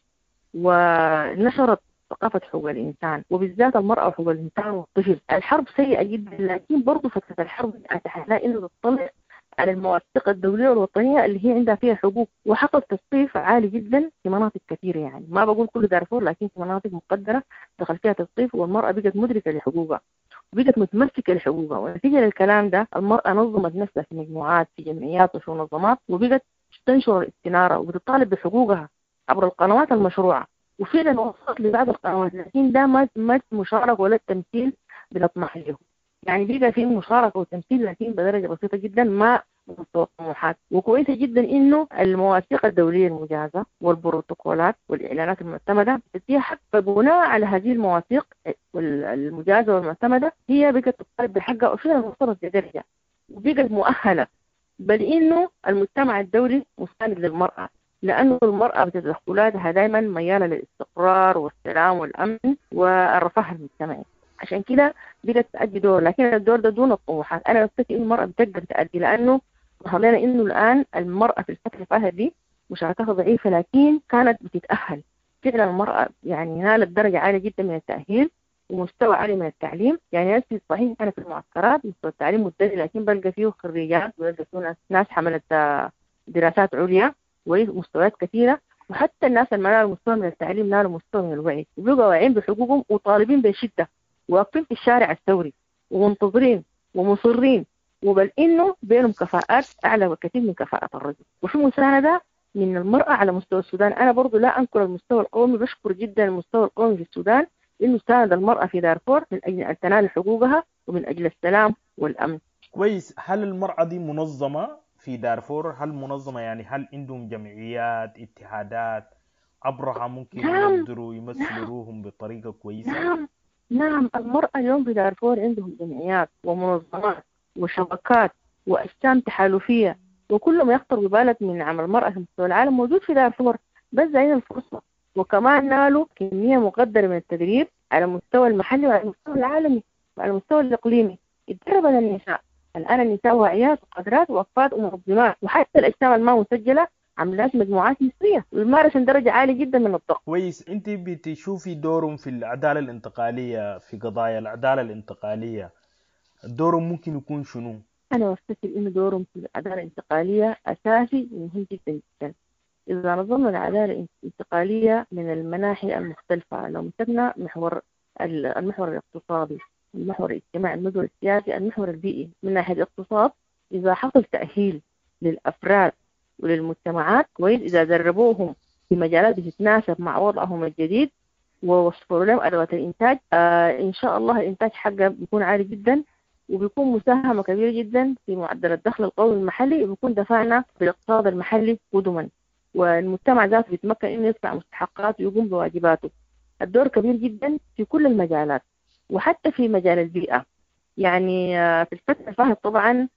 ونشرت ثقافة حقوق الإنسان وبالذات المرأة وحقوق الإنسان والطفل. الحرب سيئة جدا، لكن برضو فترة الحرب هتلاقي إنه تطلع على المواثيق الدولية والوطنية اللي هي عندها فيها حقوق، وحصل تصنيف عالي جدا في مناطق كثيرة، يعني ما بقول كل دارفور لكن في مناطق مقدرة دخل فيها تصنيف، والمرأة بقت مدركة لحقوقها وبقت متمسكة لحقوقها. ونتيجة للكلام ده المرأة نظمت نفسها في مجموعات، في جمعيات وفي منظمات، وبقت تنشر الاستنارة وبتطالب بحقوقها عبر القنوات المشروعة، وفعلا وصلت لبعض القنوات، لكن ده ما ما مشاركة ولا التمثيل بنطمح له. يعني بقى في مشاركة وتمثيل لكن بدرجة بسيطة جدا، ما مستوى الطموحات. وكويسة جدا إنه المواثيق الدولية المجازة والبروتوكولات والإعلانات المعتمدة بتديها حق، فبناء على هذه المواثيق المجازة والمعتمدة هي بقت تطالب بحقها، وفعلا وصلت لدرجة وبقت مؤهلة، بل إنه المجتمع الدولي مستند للمرأة، لأنه المرأة بتدخلاتها دائما ميالة للاستقرار والسلام والأمن والرفاه المجتمعي. عشان كده بقت تأدي دور، لكن الدور ده دون الطموحات. أنا بفتكر إن المرأة بتقدر تأدي، لأنه حضرنا إنه الآن المرأة في الفترة الفاهرة دي مشاركتها ضعيفة، لكن كانت بتتأهل فعلا. المرأة يعني نالت درجة عالية جدا من التأهيل ومستوى عالي من التعليم. يعني ناس صحيح أنا في المعسكرات مستوى التعليم مبتدئ، لكن بلقى فيه خريجات وبلقى فيه ناس حملت دراسات عليا ومستويات كثيرة، وحتى الناس اللي نالوا مستوى من التعليم نالوا مستوى من الوعي، وبقوا واعيين بحقوقهم وطالبين بشدة، واقفين في الشارع الثوري ومنتظرين ومصرين، وبل إنه بينهم كفاءات أعلى بكثير من كفاءة الرجل. وفي مساندة من المرأة على مستوى السودان. أنا برضو لا أنكر المستوى القومي، بشكر جدا المستوى القومي في السودان إنه ساند المرأة في دارفور من أجل أن تنال حقوقها ومن أجل السلام والأمن. كويس. هل المرأة دي منظمة في دارفور؟ هل منظمة يعني هل عندهم جمعيات، اتحادات عبرها ممكن نعم. يقدروا يمثلوهم بطريقة كويسة؟ نعم نعم المرأة اليوم في دارفور عندهم جمعيات ومنظمات وشبكات وأجسام تحالفية، وكل ما يخطر ببالك من عمل المرأة في مستوى العالم موجود في دارفور، بس زين الفرصة. وكمان نالوا كمية مقدرة من التدريب على المستوى المحلي وعلى المستوى العالمي وعلى المستوى الإقليمي. اتدرب النساء الآن، النساء واعيات وقادرات ووقفات ومنظمات، وحتى الأجسام الما مسجلة عملات مجموعات نسوية ويمارسن درجة عالية جدا من الضغط. كويس. انت بتشوفي دورهم في العدالة الانتقالية، في قضايا العدالة الانتقالية دورهم ممكن يكون شنو؟ أنا أفتكر إنه دورهم في العدالة الانتقالية أساسي ومهم جدا جدا. إذا نظمنا العدالة الانتقالية من المناحي المختلفة، لو مسكنا محور المحور الاقتصادي، المحور الاجتماعي، المحور السياسي، المحور البيئي. من ناحية الاقتصاد إذا حصل تأهيل للأفراد وللمجتمعات كويس، إذا دربوهم في مجالات بتتناسب مع وضعهم الجديد ووفروا لهم أدوات الإنتاج، آه إن شاء الله الإنتاج حقه بيكون عالي جدا، وبيكون مساهمة كبيرة جدا في معدل الدخل القومي المحلي، وبيكون دفعنا بالاقتصاد المحلي قدما، والمجتمع ذاته بيتمكن إنه يدفع مستحقات ويقوم بواجباته. الدور كبير جدا في كل المجالات وحتى في مجال البيئة. يعني آه في الفترة الفاهمة طبعا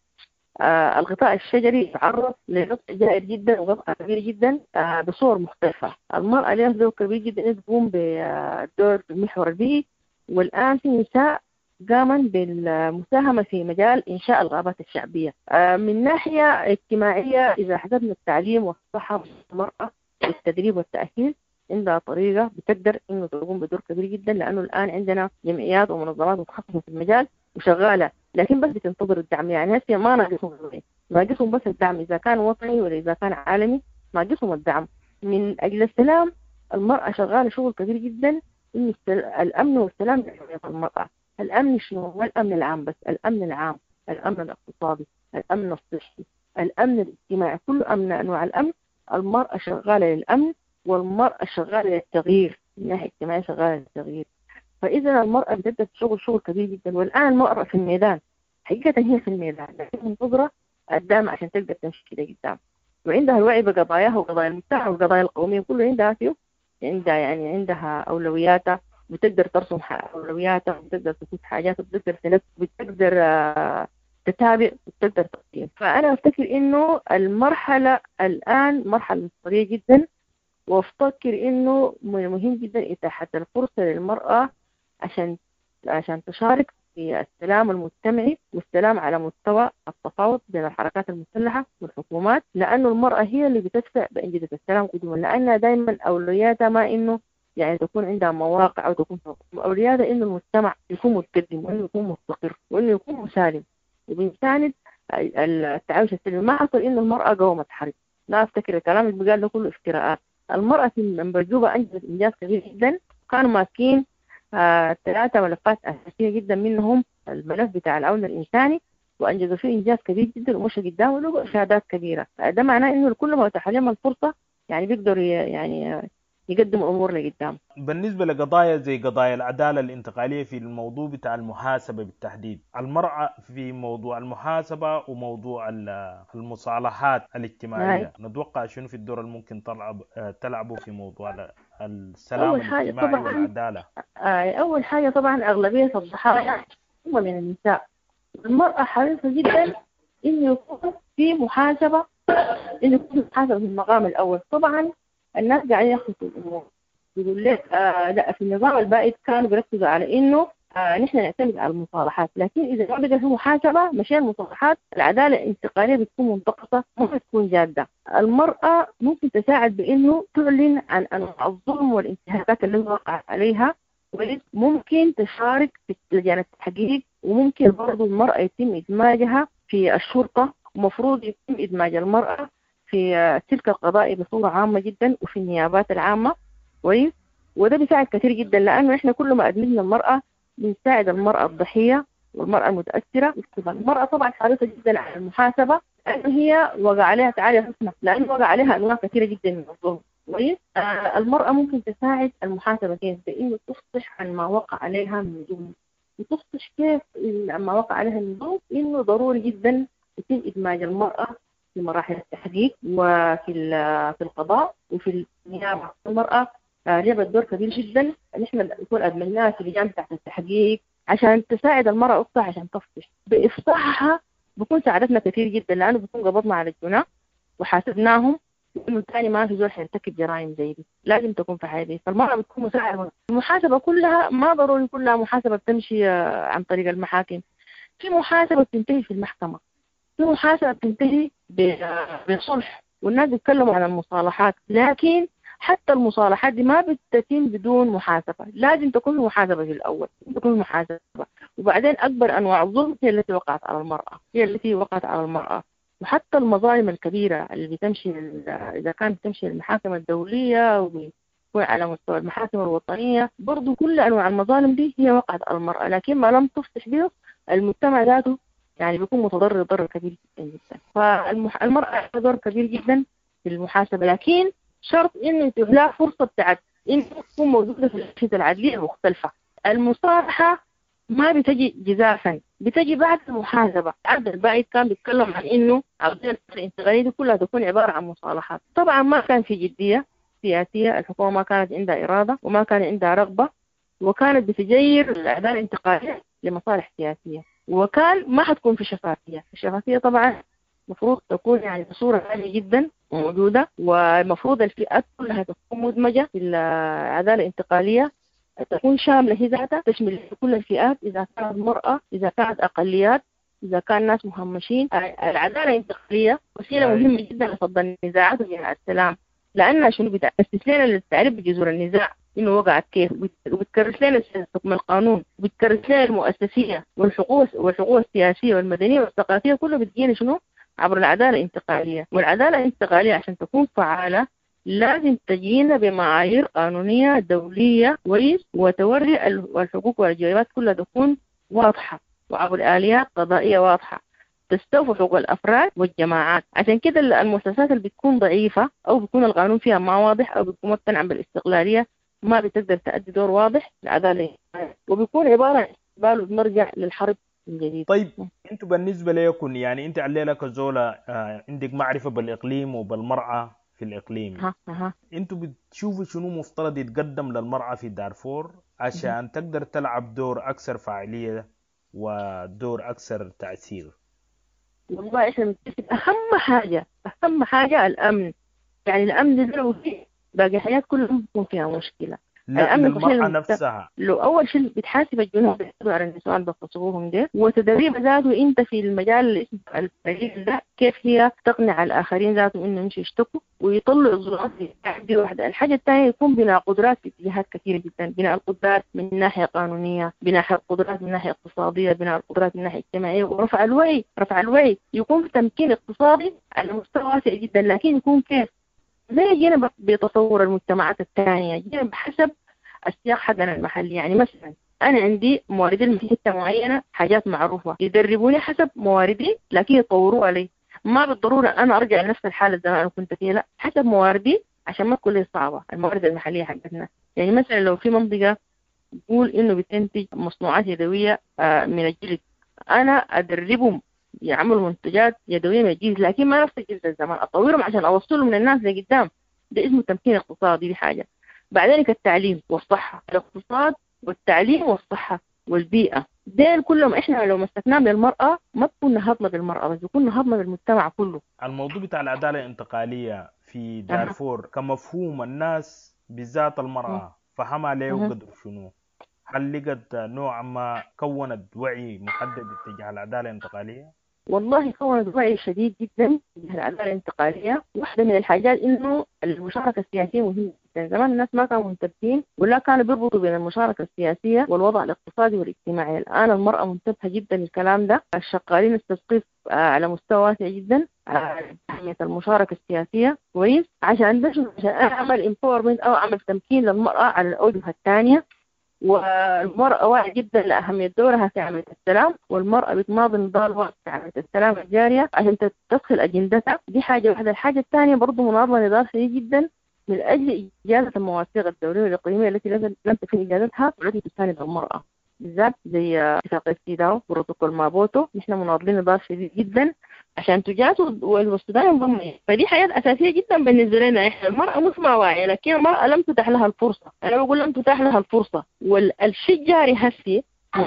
آه الغطاء الشجري يتعرض لغطاء جائر جدا وغطاء كبير جدا آه بصور مختلفة. المرأة لها دور كبير جدا إنها تقوم بالدور في المحور البيئي، والآن في نساء قامن بالمساهمة في مجال إنشاء الغابات الشعبية. آه من ناحية اجتماعية إذا حسبنا التعليم والصحة والمرأة والتدريب والتأهيل، عندها طريقة بتقدر إنه تقوم بدور كبير جدا، لأنه الآن عندنا جمعيات ومنظمات متخصصة في المجال وشغالة، لكن بس بتنتظر الدعم. يعني هسه ما ناقصهم غير. ناقصهم بس الدعم، إذا كان وطني ولا إذا كان عالمي ناقصهم الدعم. من أجل السلام المرأة شغالة شغل كبير جدا، إنه الأمن والسلام لحماية المرأة. الأمن شنو هو؟ الأمن العام، بس الأمن العام، الأمن الاقتصادي، الأمن الصحي، الأمن الاجتماعي، كل أمن أنواع الأمن. المرأة شغالة للأمن، والمرأة شغالة للتغيير، من ناحية اجتماعية شغالة للتغيير. فإذا المرأة بتبدأ شغل شغل كبير جدا، والآن المرأة في الميدان، حقيقة هي في الميدان، لكن منتظرة الدعم عشان تقدر تمشي لقدام، وعندها الوعي بقضاياها وقضايا المجتمع والقضايا القومية كله عندها فيه، عندها يعني عندها أولوياتها، بتقدر ترسم أولوياتها، بتقدر تفوت حاجات، بتقدر تنفذ، بتقدر تتابع، بتقدر تقيم. فأنا أفتكر إنه المرحلة الآن مرحلة مصيرية جدا، وافتكر إنه مهم جدا إتاحة الفرصة للمرأة عشان عشان تشارك في السلام المجتمعي والسلام على مستوى التفاوض بين الحركات المسلحة والحكومات، لأنه المرأة هي اللي بتدفع بأنجزة السلام قدما، لأنها دائما أولوياتها ما إنه يعني تكون عندها مواقع أو تكون أولوياتها إنه المجتمع يكون متقدم، وإنه يكون مستقر، وإنه يكون مسالم، وبيساند التعايش السلمي. ما حصل إنه المرأة قومت حرب، لا أفتكر الكلام اللي بيقال ده كله افتراءات. المرأة في المنبرجوبة أنجزت إنجاز كبير جدا، كانوا ماسكين آه ثلاثة ملفات أساسية جدا، منهم الملف بتاع العون الإنساني، وأنجزوا فيه إنجاز كبير جدا ومشى قدام ولقوا إشادات كبيرة. ده معناه إنه كل ما أتاح لهم الفرصة يعني بيقدروا يعني يقدموا أمور لقدام. بالنسبة لقضايا زي قضايا العدالة الانتقالية في الموضوع بتاع المحاسبة بالتحديد، المرأة في موضوع المحاسبة وموضوع المصالحات الاجتماعية نتوقع شنو في الدور اللي ممكن تلعب تلعبوا في موضوع السلام الاجتماعي والعدالة؟ أول حاجة طبعا أغلبية الضحايا هم من النساء. المرأة حريصة جدا إنه يكون في محاسبة، إنه يكون محاسبة في المقام الأول. طبعا الناس قاعدين يخصصوا الأمور، يقول لك آه لا، في النظام البائد كانوا بيركزوا على إنه آه نحن نعتمد على المصالحات، لكن إذا ما بقى في محاسبة مشان المصالحات العدالة الانتقالية بتكون منتقصة، ما بتكون جادة. المرأة ممكن تساعد بإنه تعلن عن أنواع الظلم والانتهاكات اللي وقعت عليها، ممكن تشارك في لجان التحقيق، وممكن برضو المرأة يتم إدماجها في الشرطة، ومفروض يتم إدماج المرأة في السلك القضائي بصورة عامة جدا وفي النيابات العامة كويس. وده بيساعد كثير جدا، لأنه إحنا كل ما أدمجنا المرأة بنساعد المرأة الضحية والمرأة المتأثرة. المرأة طبعا حريصة جدا على المحاسبة، لأنه هي وقع عليها تعالي حسنة، لأنه وقع عليها أنواع كثيرة جدا من الظلم كويس. آه المرأة ممكن تساعد المحاسبة كيف؟ بإنه تفصح عن ما وقع عليها من ظلم، وتفصح كيف ما وقع عليها من ظلم. إنه ضروري جدا يتم إدماج المرأة في مراحل التحقيق وفي في القضاء وفي النيابة. المرأة لعبت دور كبير جدا، نحن نكون أدمجناها في لجان تحت التحقيق عشان تساعد المرأة أختها عشان تفصح. بإفصاحها بكون ساعدتنا كثير جدا، لأنه بكون قبضنا على الجناة وحاسبناهم، إنه الثاني ما في زول حيرتكب جرائم زي دي، لازم تكون في حياتي. فالمرأة بتكون مساعدة. المحاسبة كلها ما ضروري كلها محاسبة بتمشي عن طريق المحاكم، في محاسبة بتنتهي في المحكمة، في محاسبة بتنتهي بصلح، والناس بيتكلموا عن المصالحات، لكن حتى المصالحات دي ما بتتم بدون محاسبة. لازم تكون محاسبة في الأول، تكون محاسبة، وبعدين أكبر أنواع الظلم هي التي وقعت على المرأة، هي التي وقعت على المرأة. وحتى المظالم الكبيرة اللي بتمشي إذا كانت بتمشي المحاكم الدولية وعلى مستوى المحاكم الوطنية، برضو كل أنواع المظالم دي هي وقعت على المرأة، لكن ما لم تفصح به المجتمع ذاته يعني بيكون متضرر ضرر كبير جدا جدا. فالمرأة لها دور كبير جدا في المحاسبة، لكن شرط إنه يتيح لها فرصة بتاعت إنه تكون موجودة في الأجهزة العدلية المختلفة. المصالحة ما بتجي جزافا، بتجي بعد المحاسبة. العقد البائد كان بيتكلم عن إنه عقدية الانتقالية دي كلها تكون عبارة عن مصالحات. طبعا ما كان في جدية سياسية، الحكومة ما كانت عندها إرادة وما كان عندها رغبة، وكانت بتجير الأعداء الانتقالية لمصالح سياسية، وكان ما حتكون في شفافية. الشفافية طبعا مفروض تكون يعني بصورة عالية جدا موجودة، ومفروض الفئات كلها تكون مدمجة في العدالة الانتقالية، تكون شاملة هي ذاتها، تشمل كل الفئات، إذا كانت مرأة، إذا كانت أقليات، إذا كان ناس مهمشين. العدالة الانتقالية وسيلة مهمة جدا لفض النزاعات وجمع السلام. لأنها شنو بتأسس لنا للتعريف بجذور النزاع إنه وقعت كيف، وبتكرس لنا حكم القانون، وبتكرس لنا المؤسسية والحقوق والحقوق السياسية والمدنية والثقافية، كله بتجينا شنو عبر العدالة الانتقالية. والعدالة الانتقالية عشان تكون فعالة لازم تجينا بمعايير قانونية دولية كويس، وتوري الحقوق والواجبات كلها تكون واضحة وعبر آليات قضائية واضحة تستوفي حقوق الأفراد والجماعات. عشان كده المؤسسات اللي بتكون ضعيفة أو بيكون القانون فيها ما واضح أو بيكون مقتنع بالاستقلالية ما بتقدر تأدي دور واضح للعدالة، وبيكون عبارة عن استقبال وبنرجع للحرب من جديد. طيب انتوا بالنسبة لكم يعني انت علينا كزولة آه عندك معرفة بالإقليم وبالمرأة في الإقليم، ها ها. انتوا بتشوفوا شنو مفترض يتقدم للمرأة في دارفور عشان تقدر تلعب دور أكثر فاعلية ودور أكثر تأثير؟ والله احنا بنتفق اهم حاجه اهم حاجه الامن. يعني الامن ده لو فيه باقي حاجات كلها بتكون فيها مشكله. لا المرأة نفسها لو اول شيء بتحاسب الجنود بيحسبوا على النسوان بخصوصهم ده، وتدريب ذاته انت في المجال اللي اسمه الفريق ده كيف هي تقنع الاخرين ذاته انه يمشي يشتكوا ويطلعوا الظروف دي واحده. الحاجه الثانيه يكون بناء قدرات في اتجاهات كثيره جدا، بناء القدرات من ناحيه قانونيه، بناء القدرات من ناحيه اقتصاديه، بناء القدرات من ناحيه اجتماعيه، ورفع الوعي. رفع الوعي يكون في تمكين اقتصادي على مستوى واسع جدا، لكن يكون كيف زي جينا بتصور المجتمعات الثانيه، جينا بحسب السياق حقنا المحلي. يعني مثلا أنا عندي موارد في حتة معينة حاجات معروفة يدربوني حسب مواردي، لكن يطوروا علي. ما بالضرورة أنا أرجع لنفس الحالة زي ما أنا كنت فيها، لا حسب مواردي عشان ما تكون لي صعبة الموارد المحلية حقتنا. يعني مثلا لو في منطقة تقول إنه بتنتج مصنوعات يدوية من الجلد، أنا أدربهم يعملوا منتجات يدوية من الجلد، لكن ما نفس الجلد زمان، أطورهم عشان أوصلهم من الناس لقدام. ده اسمه تمكين اقتصادي. دي حاجة. بعدين التعليم والصحة، الاقتصاد والتعليم والصحة والبيئة، دين كلهم إحنا لو مسكناهم للمرأة ما تكون نهضنا بالمرأة بس، يكون نهضنا بالمجتمع كله. الموضوع بتاع العدالة الانتقالية في دارفور أه. كمفهوم الناس بالذات المرأة فهمها ليه وقدر شنو؟ هل لقت نوع ما كونت وعي محدد اتجاه العدالة الانتقالية؟ والله كونت وعي شديد جدا اتجاه العدالة الانتقالية. واحدة من الحاجات إنه المشاركة السياسية مهمة جدا. زمان الناس ما كانوا منتبهين ولا كانوا بيربطوا بين المشاركة السياسية والوضع الاقتصادي والاجتماعي. الآن المرأة منتبهة جدا للكلام ده. الشغالين التثقيف على مستوى واسع جدا على أهمية المشاركة السياسية كويس، عشان ده عشان أعمل امباورمنت أو أعمل تمكين للمرأة على الأوجه الثانية. والمرأة واعية جدا لأهمية دورها في عملية السلام، والمرأة بتناضل نضال واقع في عملية السلام الجارية عشان تدخل أجندتها. دي حاجة واحدة. الحاجة الثانية برضو مناضلة نضال شديد جدا من أجل إجازة المواثيق الدولية والإقليمية التي لم تكن إجازتها والتي تساند المرأة، بالذات زي اتفاقية سيداو وبروتوكول مابوتو. نحن مناضلين نضال شديد جدا عشان تجاتوا والسودان ينضم. فدي حياة أساسية جدا بالنسبة لنا. إحنا المرأة مش ما واعية، لكن المرأة لم تتاح لها الفرصة. أنا بقول لم تتاح لها الفرصة. والشيء جاري هسي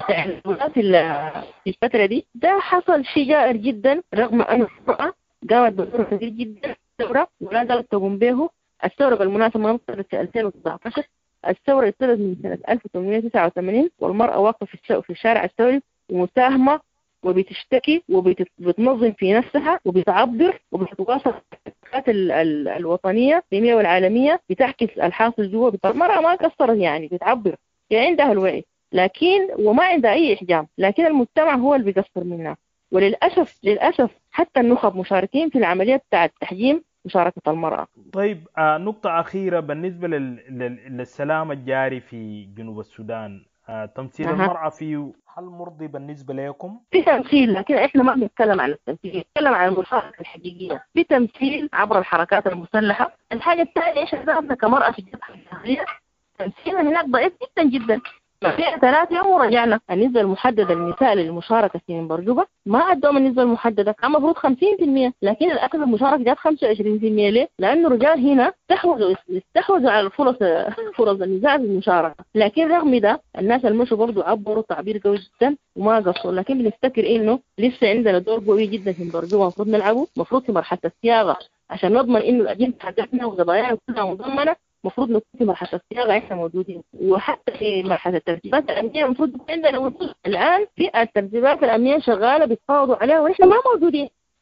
في الفترة دي ده حصل شيء جائر جدا، رغم أن المرأة قامت بدور كبير جدا الثورة ولا زالت تقوم به. الثورة بالمناسبة ما ابتدت في ألفين وتسعة عشر، الثورة ابتدت من سنة ألف وثمانمائة وتسعة وثمانين، والمرأة واقفة في الشارع الثوري ومساهمة وبتشتكي وبتنظم في نفسها وبتعبر وبتتواصل الحركات الوطنية الإقليمية والعالمية بتحكي الحاصل جوا. المرأة ما قصرت، يعني بتعبر، يعني عندها الوعي لكن وما عندها أي إحجام، لكن المجتمع هو اللي بيقصر منها. وللأسف للأسف حتى النخب مشاركين في العملية بتاعة تحجيم مشاركة المرأة. طيب آه نقطة أخيرة بالنسبة لل... للسلام الجاري في جنوب السودان، آه تمثيل أه. المرأة فيه هل مرضي بالنسبة لكم؟ في تمثيل، لكن إحنا ما بنتكلم عن التمثيل، نتكلم عن المشاركة الحقيقية. في تمثيل عبر الحركات المسلحة. الحاجة الثانية إيش ذاتنا كمرأة في الجبهة الداخلية تمثيلنا هناك ضعيف جدا جدا. في ثلاث يوم ورجعنا. النسبة المحددة للنساء للمشاركة في منبرجوبة ما أدوا من النسبة المحددة، كان مفروض خمسين بالمئة، لكن للأسف المشاركة جات خمسة وعشرين بالمئة. ليه؟ لأنه الرجال هنا استحوذوا استحوذوا على الفرص فرص النزاع في المشاركة. لكن رغم ده الناس المشوا برضو عبروا تعبير قوي جدا وما قصروا. لكن بنفتكر إنه لسه عندنا دور قوي جدا في منبرجوبة المفروض نلعبه، مفروض في مرحلة الصياغة عشان نضمن إنه الأجندة حقتنا وقضايانا كلها مضمنة. مفروض نكون في مرحلة الصياغة إحنا موجودين، وحتى في مرحلة الترتيبات الأمنية المفروض يكون عندنا وجود. الآن في الترتيبات الأمنية شغالة بيتفاوضوا عليها وإحنا ما موجودين.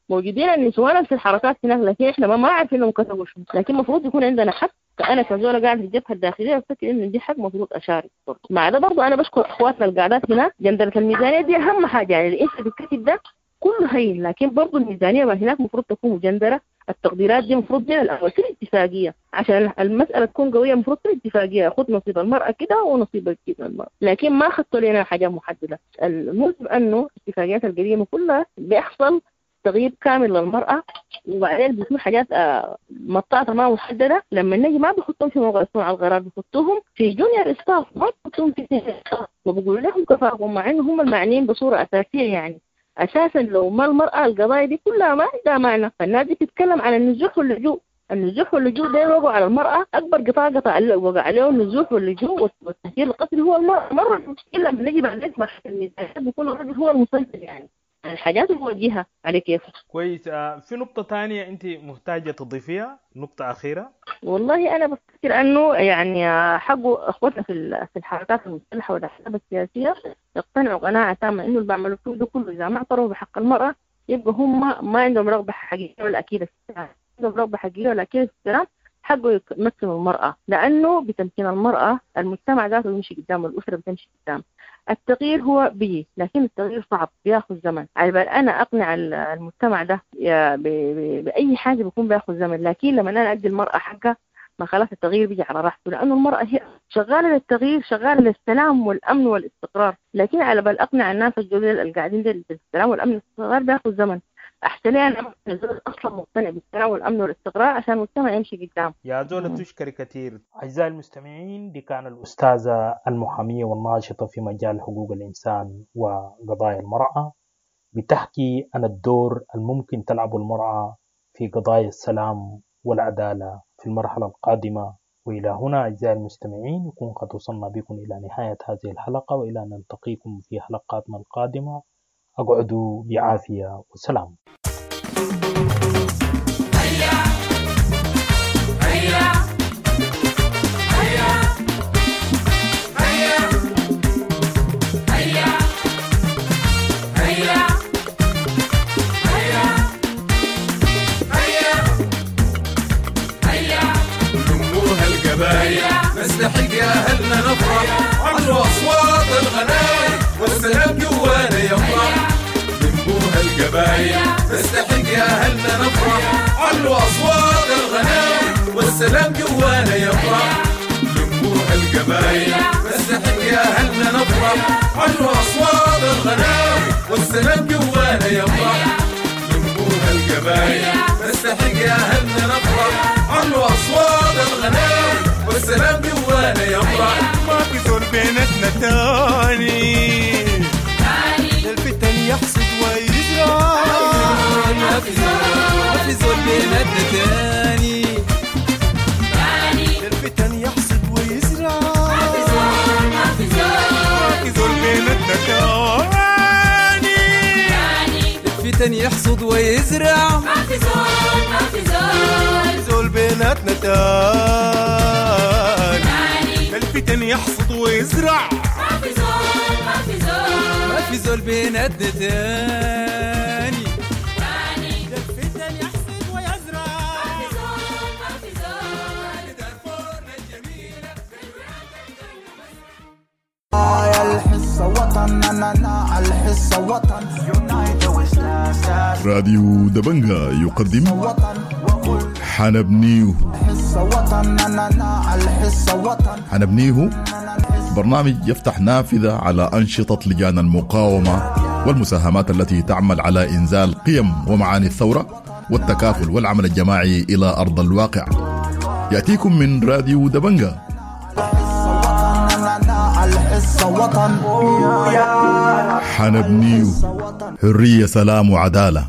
موجودين النسوان في الحركات هناك، لكن احنا ما ما عارفين انهم كتبوا شنو، لكن المفروض يكون عندنا حق. انا كزوله قاعد في الجبهه الداخليه افتكر انه دي حق مفروض اشارك. مع ده برضه انا بشكر اخواتنا القاعدات هناك. جندله الميزانيه دي اهم حاجه، يعني اللي انت بتكتب ده كله هين، لكن برضه الميزانيه ما هناك المفروض تكون مجندره. التقديرات دي المفروض من الاول في اتفاقيه عشان المساله تكون قويه، المفروض في اتفاقيه خذ نصيب المراه كده ونصيب المراه، لكن ما اخذتوا لنا حاجه محدده. المهم انه الاتفاقيات القديمه كلها بيحصل تغيير كامل للمرأة، وبعدين بيكون حاجات مطاطة ما محددة. لما نجي ما بيحطوهم في موقع صنع القرار، بيحطوهم في جونيور ستاف، ما بيحطوهم في سينيور ستاف، وبيقولوا لهم كفاءهم، مع انه هم المعنيين بصورة أساسية. يعني أساسا لو ما المرأة القضايا دي كلها ما عندها معنى. فالناس دي تتكلم عن النزوح واللجوء، النزوح واللجوء ده يوقعوا على المرأة. أكبر قطاع قطع وقع عليه النزوح واللجوء والتهجير القسري هو المرأة. مرة المشكلة لما نجي بعدين مرحلة الميزانية بيكون الرجل هو المسيطر، يعني الحاجات الموجهة عليه كيف. كويس. في نقطة تانية أنت محتاجة تضيفيها، نقطة أخيرة؟ والله أنا بفكر أنه يعني حقوا أخوتنا في في الحركات المسلحة والأحزاب السياسية يقتنعوا قناعة تامة إنه اللي بعملوا فيه ده كله إذا ما اعترفوا بحق المرأة يبقى هم ما عندهم رغبة حقيقية ولا أكيد استلام، عندهم رغبة حقيقية ولا أكيد استلام. حقه يمثلوا المرأة، لأنه بتمكين المرأة المجتمع ذاته يمشي قدام، الأسرة بتمشي قدام. التغيير هو بيجي، لكن التغيير صعب بياخذ زمن. على بال أنا أقنع المجتمع ده بأي حاجة بيكون بياخذ زمن، لكن لما أنا أدي المرأة حقها ما خلاص التغيير بيجي على راحته، لأنه المرأة هي شغالة للتغيير، شغالة للسلام والأمن والاستقرار. لكن على بال أقنع الناس الجدد القاعدين بالسلام والأمن والاستقرار بياخذ زمن. أحسن لي أنا أصلا مقتنع بالسلام والأمن والاستقرار عشان المجتمع يمشي قدام. يا زولة تشكري كثير. أعزائي المستمعين، دي كان الأستاذة المحامية والناشطة في مجال حقوق الإنسان وقضايا المرأة، بتحكي عن الدور الممكن تلعبه المرأة في قضايا السلام والعدالة في المرحلة القادمة. وإلى هنا أعزائي المستمعين يكون قد وصلنا بكم إلى نهاية هذه الحلقة، وإلى أن نلتقيكم في حلقاتنا القادمة. أقعدوا بعافية وسلام. هيا هيا هيا هيا هيا هيا هيا هيا هيا نموها القبايل نستحق يا أهلنا نفرح، عنوا أصوات الغنايم والسلام جوانا يفرح. نموها القبايل نستحق يا أهلنا نفرح، عنوا أصوات الغنايم والسلام جوانا يفرح. نموها القبايل نستحق يا أهلنا نفرح، عنوا أصوات الغنايم والسلام جوانا يفرح. نموها القبايل نستحق يا أهلنا نفرح، عنوا أصوات الغنايم والسلام جوانا يفرح. ما في زول بينتنا تاني الفتن يحصد ويزرع، ما في زول ما في زول بينتنا تاني الفتن يحصد ويزرع، ما في زول ما في زول ما في زول بينتنا تاني الفتن يحصد ويزرع، ما في زول ما في زول زول بينتنا تاني الفتن يحصد ويزرع، ما في زول ما في زول ما في زول بينتنا تاني الفتن يحصد ويزرع، ما في زول ما في زول دارفورنا الجميلة الحصة وطن أنا الحصة وطن يونايتد وسلاسات. راديو دبنجا يقدم حنبنيه حنبنيه برنامج يفتح نافذة على أنشطة لجان المقاومة والمساهمات التي تعمل على إنزال قيم ومعاني الثورة والتكافل والعمل الجماعي إلى أرض الواقع. يأتيكم من راديو دبنجا. حنبنيه حرية سلام وعدالة.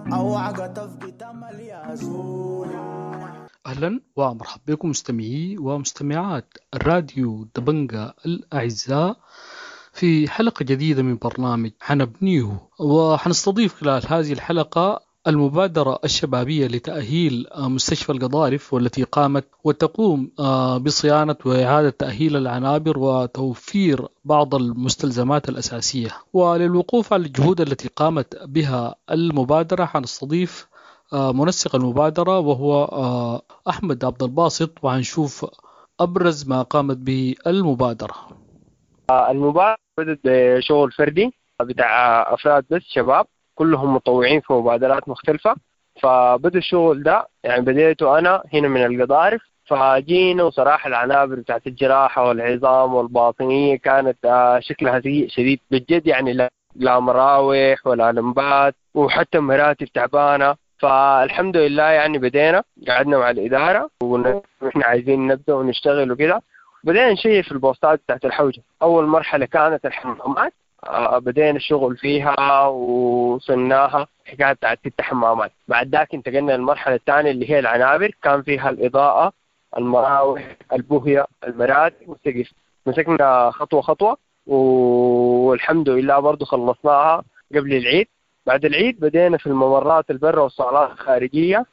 أهلا ومرحبا بكم مستمعي ومستمعات الراديو دبنجا الأعزاء في حلقة جديدة من برنامج حنبنيه. وحنستضيف خلال هذه الحلقة المبادرة الشبابية لتأهيل مستشفى القضارف، والتي قامت وتقوم بصيانة وإعادة تأهيل العنابر وتوفير بعض المستلزمات الأساسية. وللوقوف على الجهود التي قامت بها المبادرة حنستضيف منسق المبادرة وهو أحمد عبد الباسط، وهنشوف أبرز ما قامت به المبادرة. المبادرة بدأت بشغل فردي بتاع أفراد بس شباب كلهم متطوعين في مبادرات مختلفة. فبدأ الشغل ده يعني بديته أنا هنا من القضارف. فجينا وصراحة العنابر بتاعت الجراحة والعظام والباطنية كانت شكلها سيء شديد بجد، يعني لا مراوح ولا لمبات وحتى مراتب تعبانة. فالحمد لله يعني بدينا قعدنا مع الإدارة ونحن عايزين نبدأ ونشتغل وكده. بدينا نشيء في البوستات بتاعت الحوجة. أول مرحلة كانت الحمامات، بدينا الشغل فيها وصلناها حكاية بتاعت ست حمامات. بعد ذاك انتقلنا للمرحلة الثانية اللي هي العنابر، كان فيها الإضاءة، المراوح، البوهية، المراتب والسقف. مسكنا خطوة خطوة والحمد لله برضو خلصناها قبل العيد. بعد العيد بدينا في الممرات البرة والصالات الخارجية،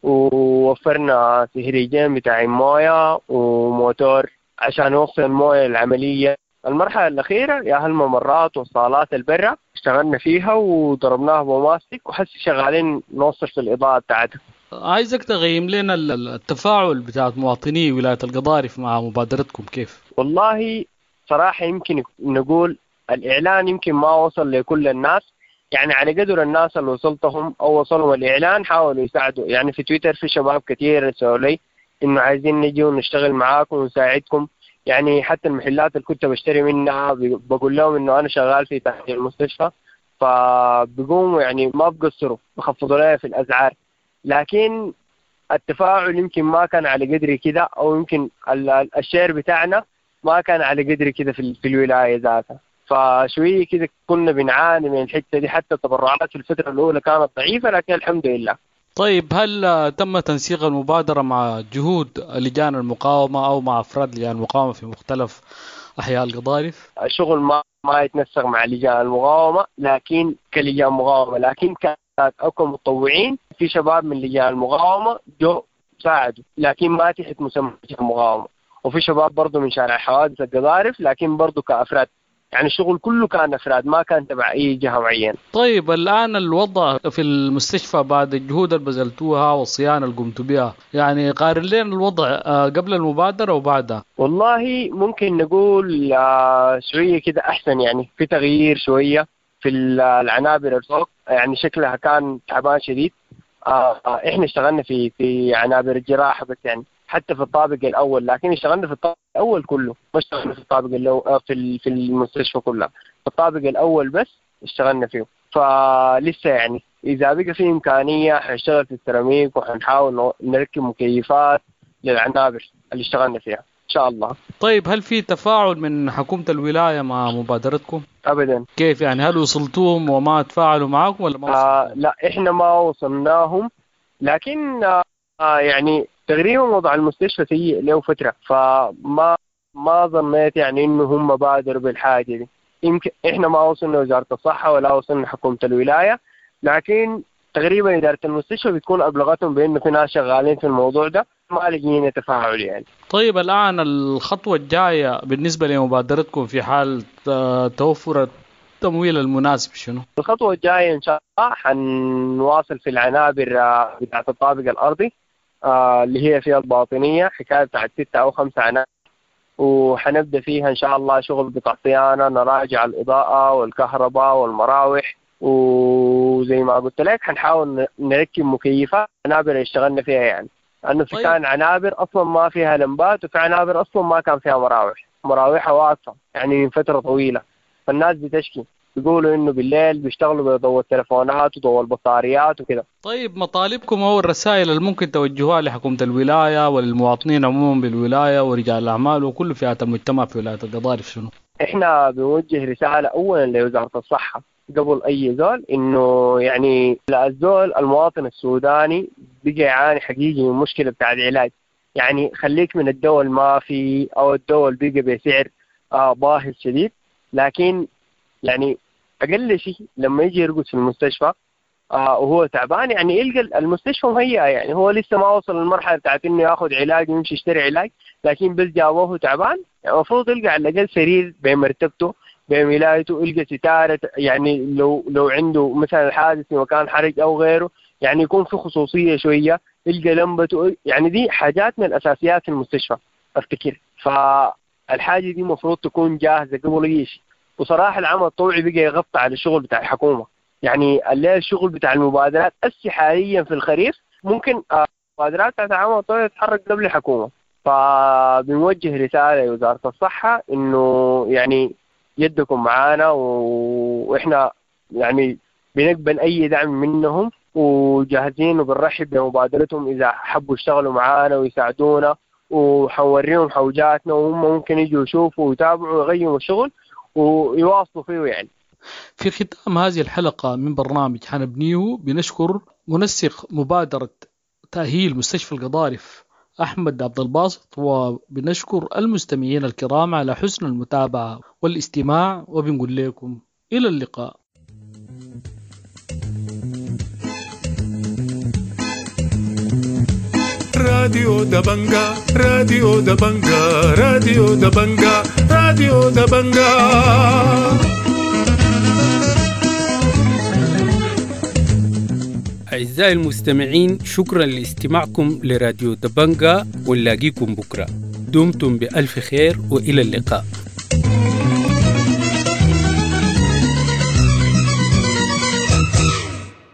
ووفرنا سهريجين بتاع موية وموتور عشان نوصل الموية العملية. المرحلة الأخيرة يا هالممرات والصالات البرة اشتغلنا فيها وضربناها بماستيك وحسي شغالين نوصل في الإضاءة بتاعتها. عايزك تقيم لنا التفاعل بتاع مواطني ولاية القضارف مع مبادرتكم كيف؟ والله صراحة يمكن نقول الإعلان يمكن ما وصل لكل الناس، يعني على قدر الناس اللي وصلتهم أو وصلهم الإعلان حاولوا يساعدوا. يعني في تويتر في شباب كتير رسلوا لي إنه عايزين نجي ونشتغل معاكم ونساعدكم. يعني حتى المحلات اللي كنت بشتري منها بقول لهم إنه أنا شغال في تحت المستشفى، فبقوموا يعني ما بقصروا بخفضوا لي في الأسعار. لكن التفاعل يمكن ما كان على قدري كده، أو يمكن الشير بتاعنا ما كان على قدري كده في, في الولاية ذاتها. فشوية كده كنا بنعاني من الحتة دي، حتى التبرعات في الفترة الأولى كانت ضعيفة لكن الحمد لله. طيب هل تم تنسيق المبادرة مع جهود لجان المقاومة أو مع أفراد لجان المقاومة في مختلف أحياء القضارف؟ الشغل ما ما يتنسق مع لجان المقاومة لكن كلجان مقاومة، لكن كانت أو متطوعين في شباب من لجان المقاومة جو ساعدوا، لكن ما تحت مسمى لجان المقاومة. وفي شباب برضو من شارع حوادث القضارف لكن برضو كأفراد، يعني الشغل كله كان أفراد ما كان تبع أي جهة معينة. طيب الآن الوضع في المستشفى بعد الجهود اللي بذلتوها والصيانة اللي قمتوا بها، يعني قارن لنا الوضع قبل المبادرة وبعدها. والله ممكن نقول شوية كده أحسن، يعني في تغيير شوية في العنابر الفوق، يعني شكلها كان تعبان شديد. إحنا اشتغلنا في في عنابر الجراحة بس، يعني حتى في الطابق الأول، لكن اشتغلنا في الطابق الأول كله، ما اشتغلنا في الطابق الأول في في المستشفى كلها، في الطابق الأول بس اشتغلنا فيه. فلسه يعني إذا بقى في إمكانية حنشتغل في السيراميك وحنحاول نركب مكيفات للعنابر اللي اشتغلنا فيها إن شاء الله. طيب هل في تفاعل من حكومة الولاية مع مبادرتكم؟ أبدا. كيف يعني، هل وصلتوهم وما تفاعلوا معكم ولا ما وصلتوهم؟ آه لا إحنا ما وصلناهم، لكن آه يعني تقريبا وضع المستشفى سيء له فترة، فما ما ظنيت يعني إنه هم بادروا بالحاجة دي. يمكن إحنا ما وصلنا وزارة الصحة ولا وصلنا حكومة الولاية، لكن تقريبا إدارة المستشفى بتكون أبلغتهم بأنه في ناس شغالين في الموضوع ده، ما لقينا تفاعل يعني. طيب الآن الخطوة الجاية بالنسبة لمبادرتكم في حال توفر التمويل المناسب شنو؟ الخطوة الجاية إن شاء الله حنواصل في العنابر بتاعت الطابق الأرضي آه اللي هي فيها الباطنية، حكاية بتاعت ستة أو خمسة عنابر، وحنبدأ فيها إن شاء الله شغل بتاع صيانة، نراجع الإضاءة والكهرباء والمراوح، وزي ما قلت لك حنحاول نركب مكيفات عنابر اللي اشتغلنا فيها، يعني لأنه في طيب. كان عنابر أصلا ما فيها لمبات، وفي عنابر أصلا ما كان فيها مراوح، مراوحها واقفة يعني من فترة طويلة، فالناس بتشكي بيقولوا إنه بالليل بيشتغلوا بضوء التلفونات وضوء البطاريات وكده. طيب مطالبكم أو الرسائل اللي ممكن توجهوها لحكومة الولاية وللمواطنين عموما بالولاية ورجال الأعمال وكل فئات المجتمع في ولاية القضارف شنو؟ إحنا بنوجه رسالة أولا لوزارة الصحة قبل أي زول، إنه يعني الزول المواطن السوداني بقى يعاني حقيقي من مشكلة بتاع العلاج، يعني خليك من الدواء ما في أو الدواء بقى بسعر آه باهظ شديد، لكن يعني أقل شيء لما يجي يرقص في المستشفى آه وهو تعبان يعني يلقى المستشفى مهيئة، يعني هو لسه ما وصل للمرحلة بتاعت إنه ياخد علاج ويمشي يشتري علاج، لكن بس جابوه تعبان يعني المفروض يلقى على الأقل سرير بمرتبته بولايته، يلقى ستارة يعني لو لو عنده مثلا الحادث في مكان حرج أو غيره يعني يكون في خصوصية شوية، يلقى لمبته. يعني دي حاجات من الأساسيات في المستشفى أفتكر، فالحاجة دي مفروض تكون جاهزة قبل يجي. وصراحة العمل الطوعي بقى يغطي على الشغل بتاع الحكومة، يعني اللي الشغل بتاع المبادرات أسي حاليا في الخريف ممكن المبادرات بتاعت العمل الطوعي تتحرك قبل الحكومة. فبنوجه رسالة لوزارة الصحة إنه يعني يدكم معانا، وإحنا يعني بنقبل أي دعم منهم وجاهزين وبنرحب بمبادرتهم إذا حبوا يشتغلوا معانا ويساعدونا، وحنوريهم حوجاتنا وهم ممكن يجوا يشوفوا ويتابعوا ويغيروا الشغل ويواصلوا فيه. يعني في ختام هذه الحلقة من برنامج حنبنيه بنشكر منسق مبادرة تأهيل مستشفى القضارف أحمد عبد الباسط، وبنشكر المستمعين الكرام على حسن المتابعة والاستماع، وبنقول لكم إلى اللقاء. راديو دبنجا راديو دبنجا راديو دبنجا راديو دبنجا. أعزائي المستمعين، شكرا لاستماعكم لراديو دبنجا، ونلاقيكم بكرة. دمتم بألف خير وإلى اللقاء.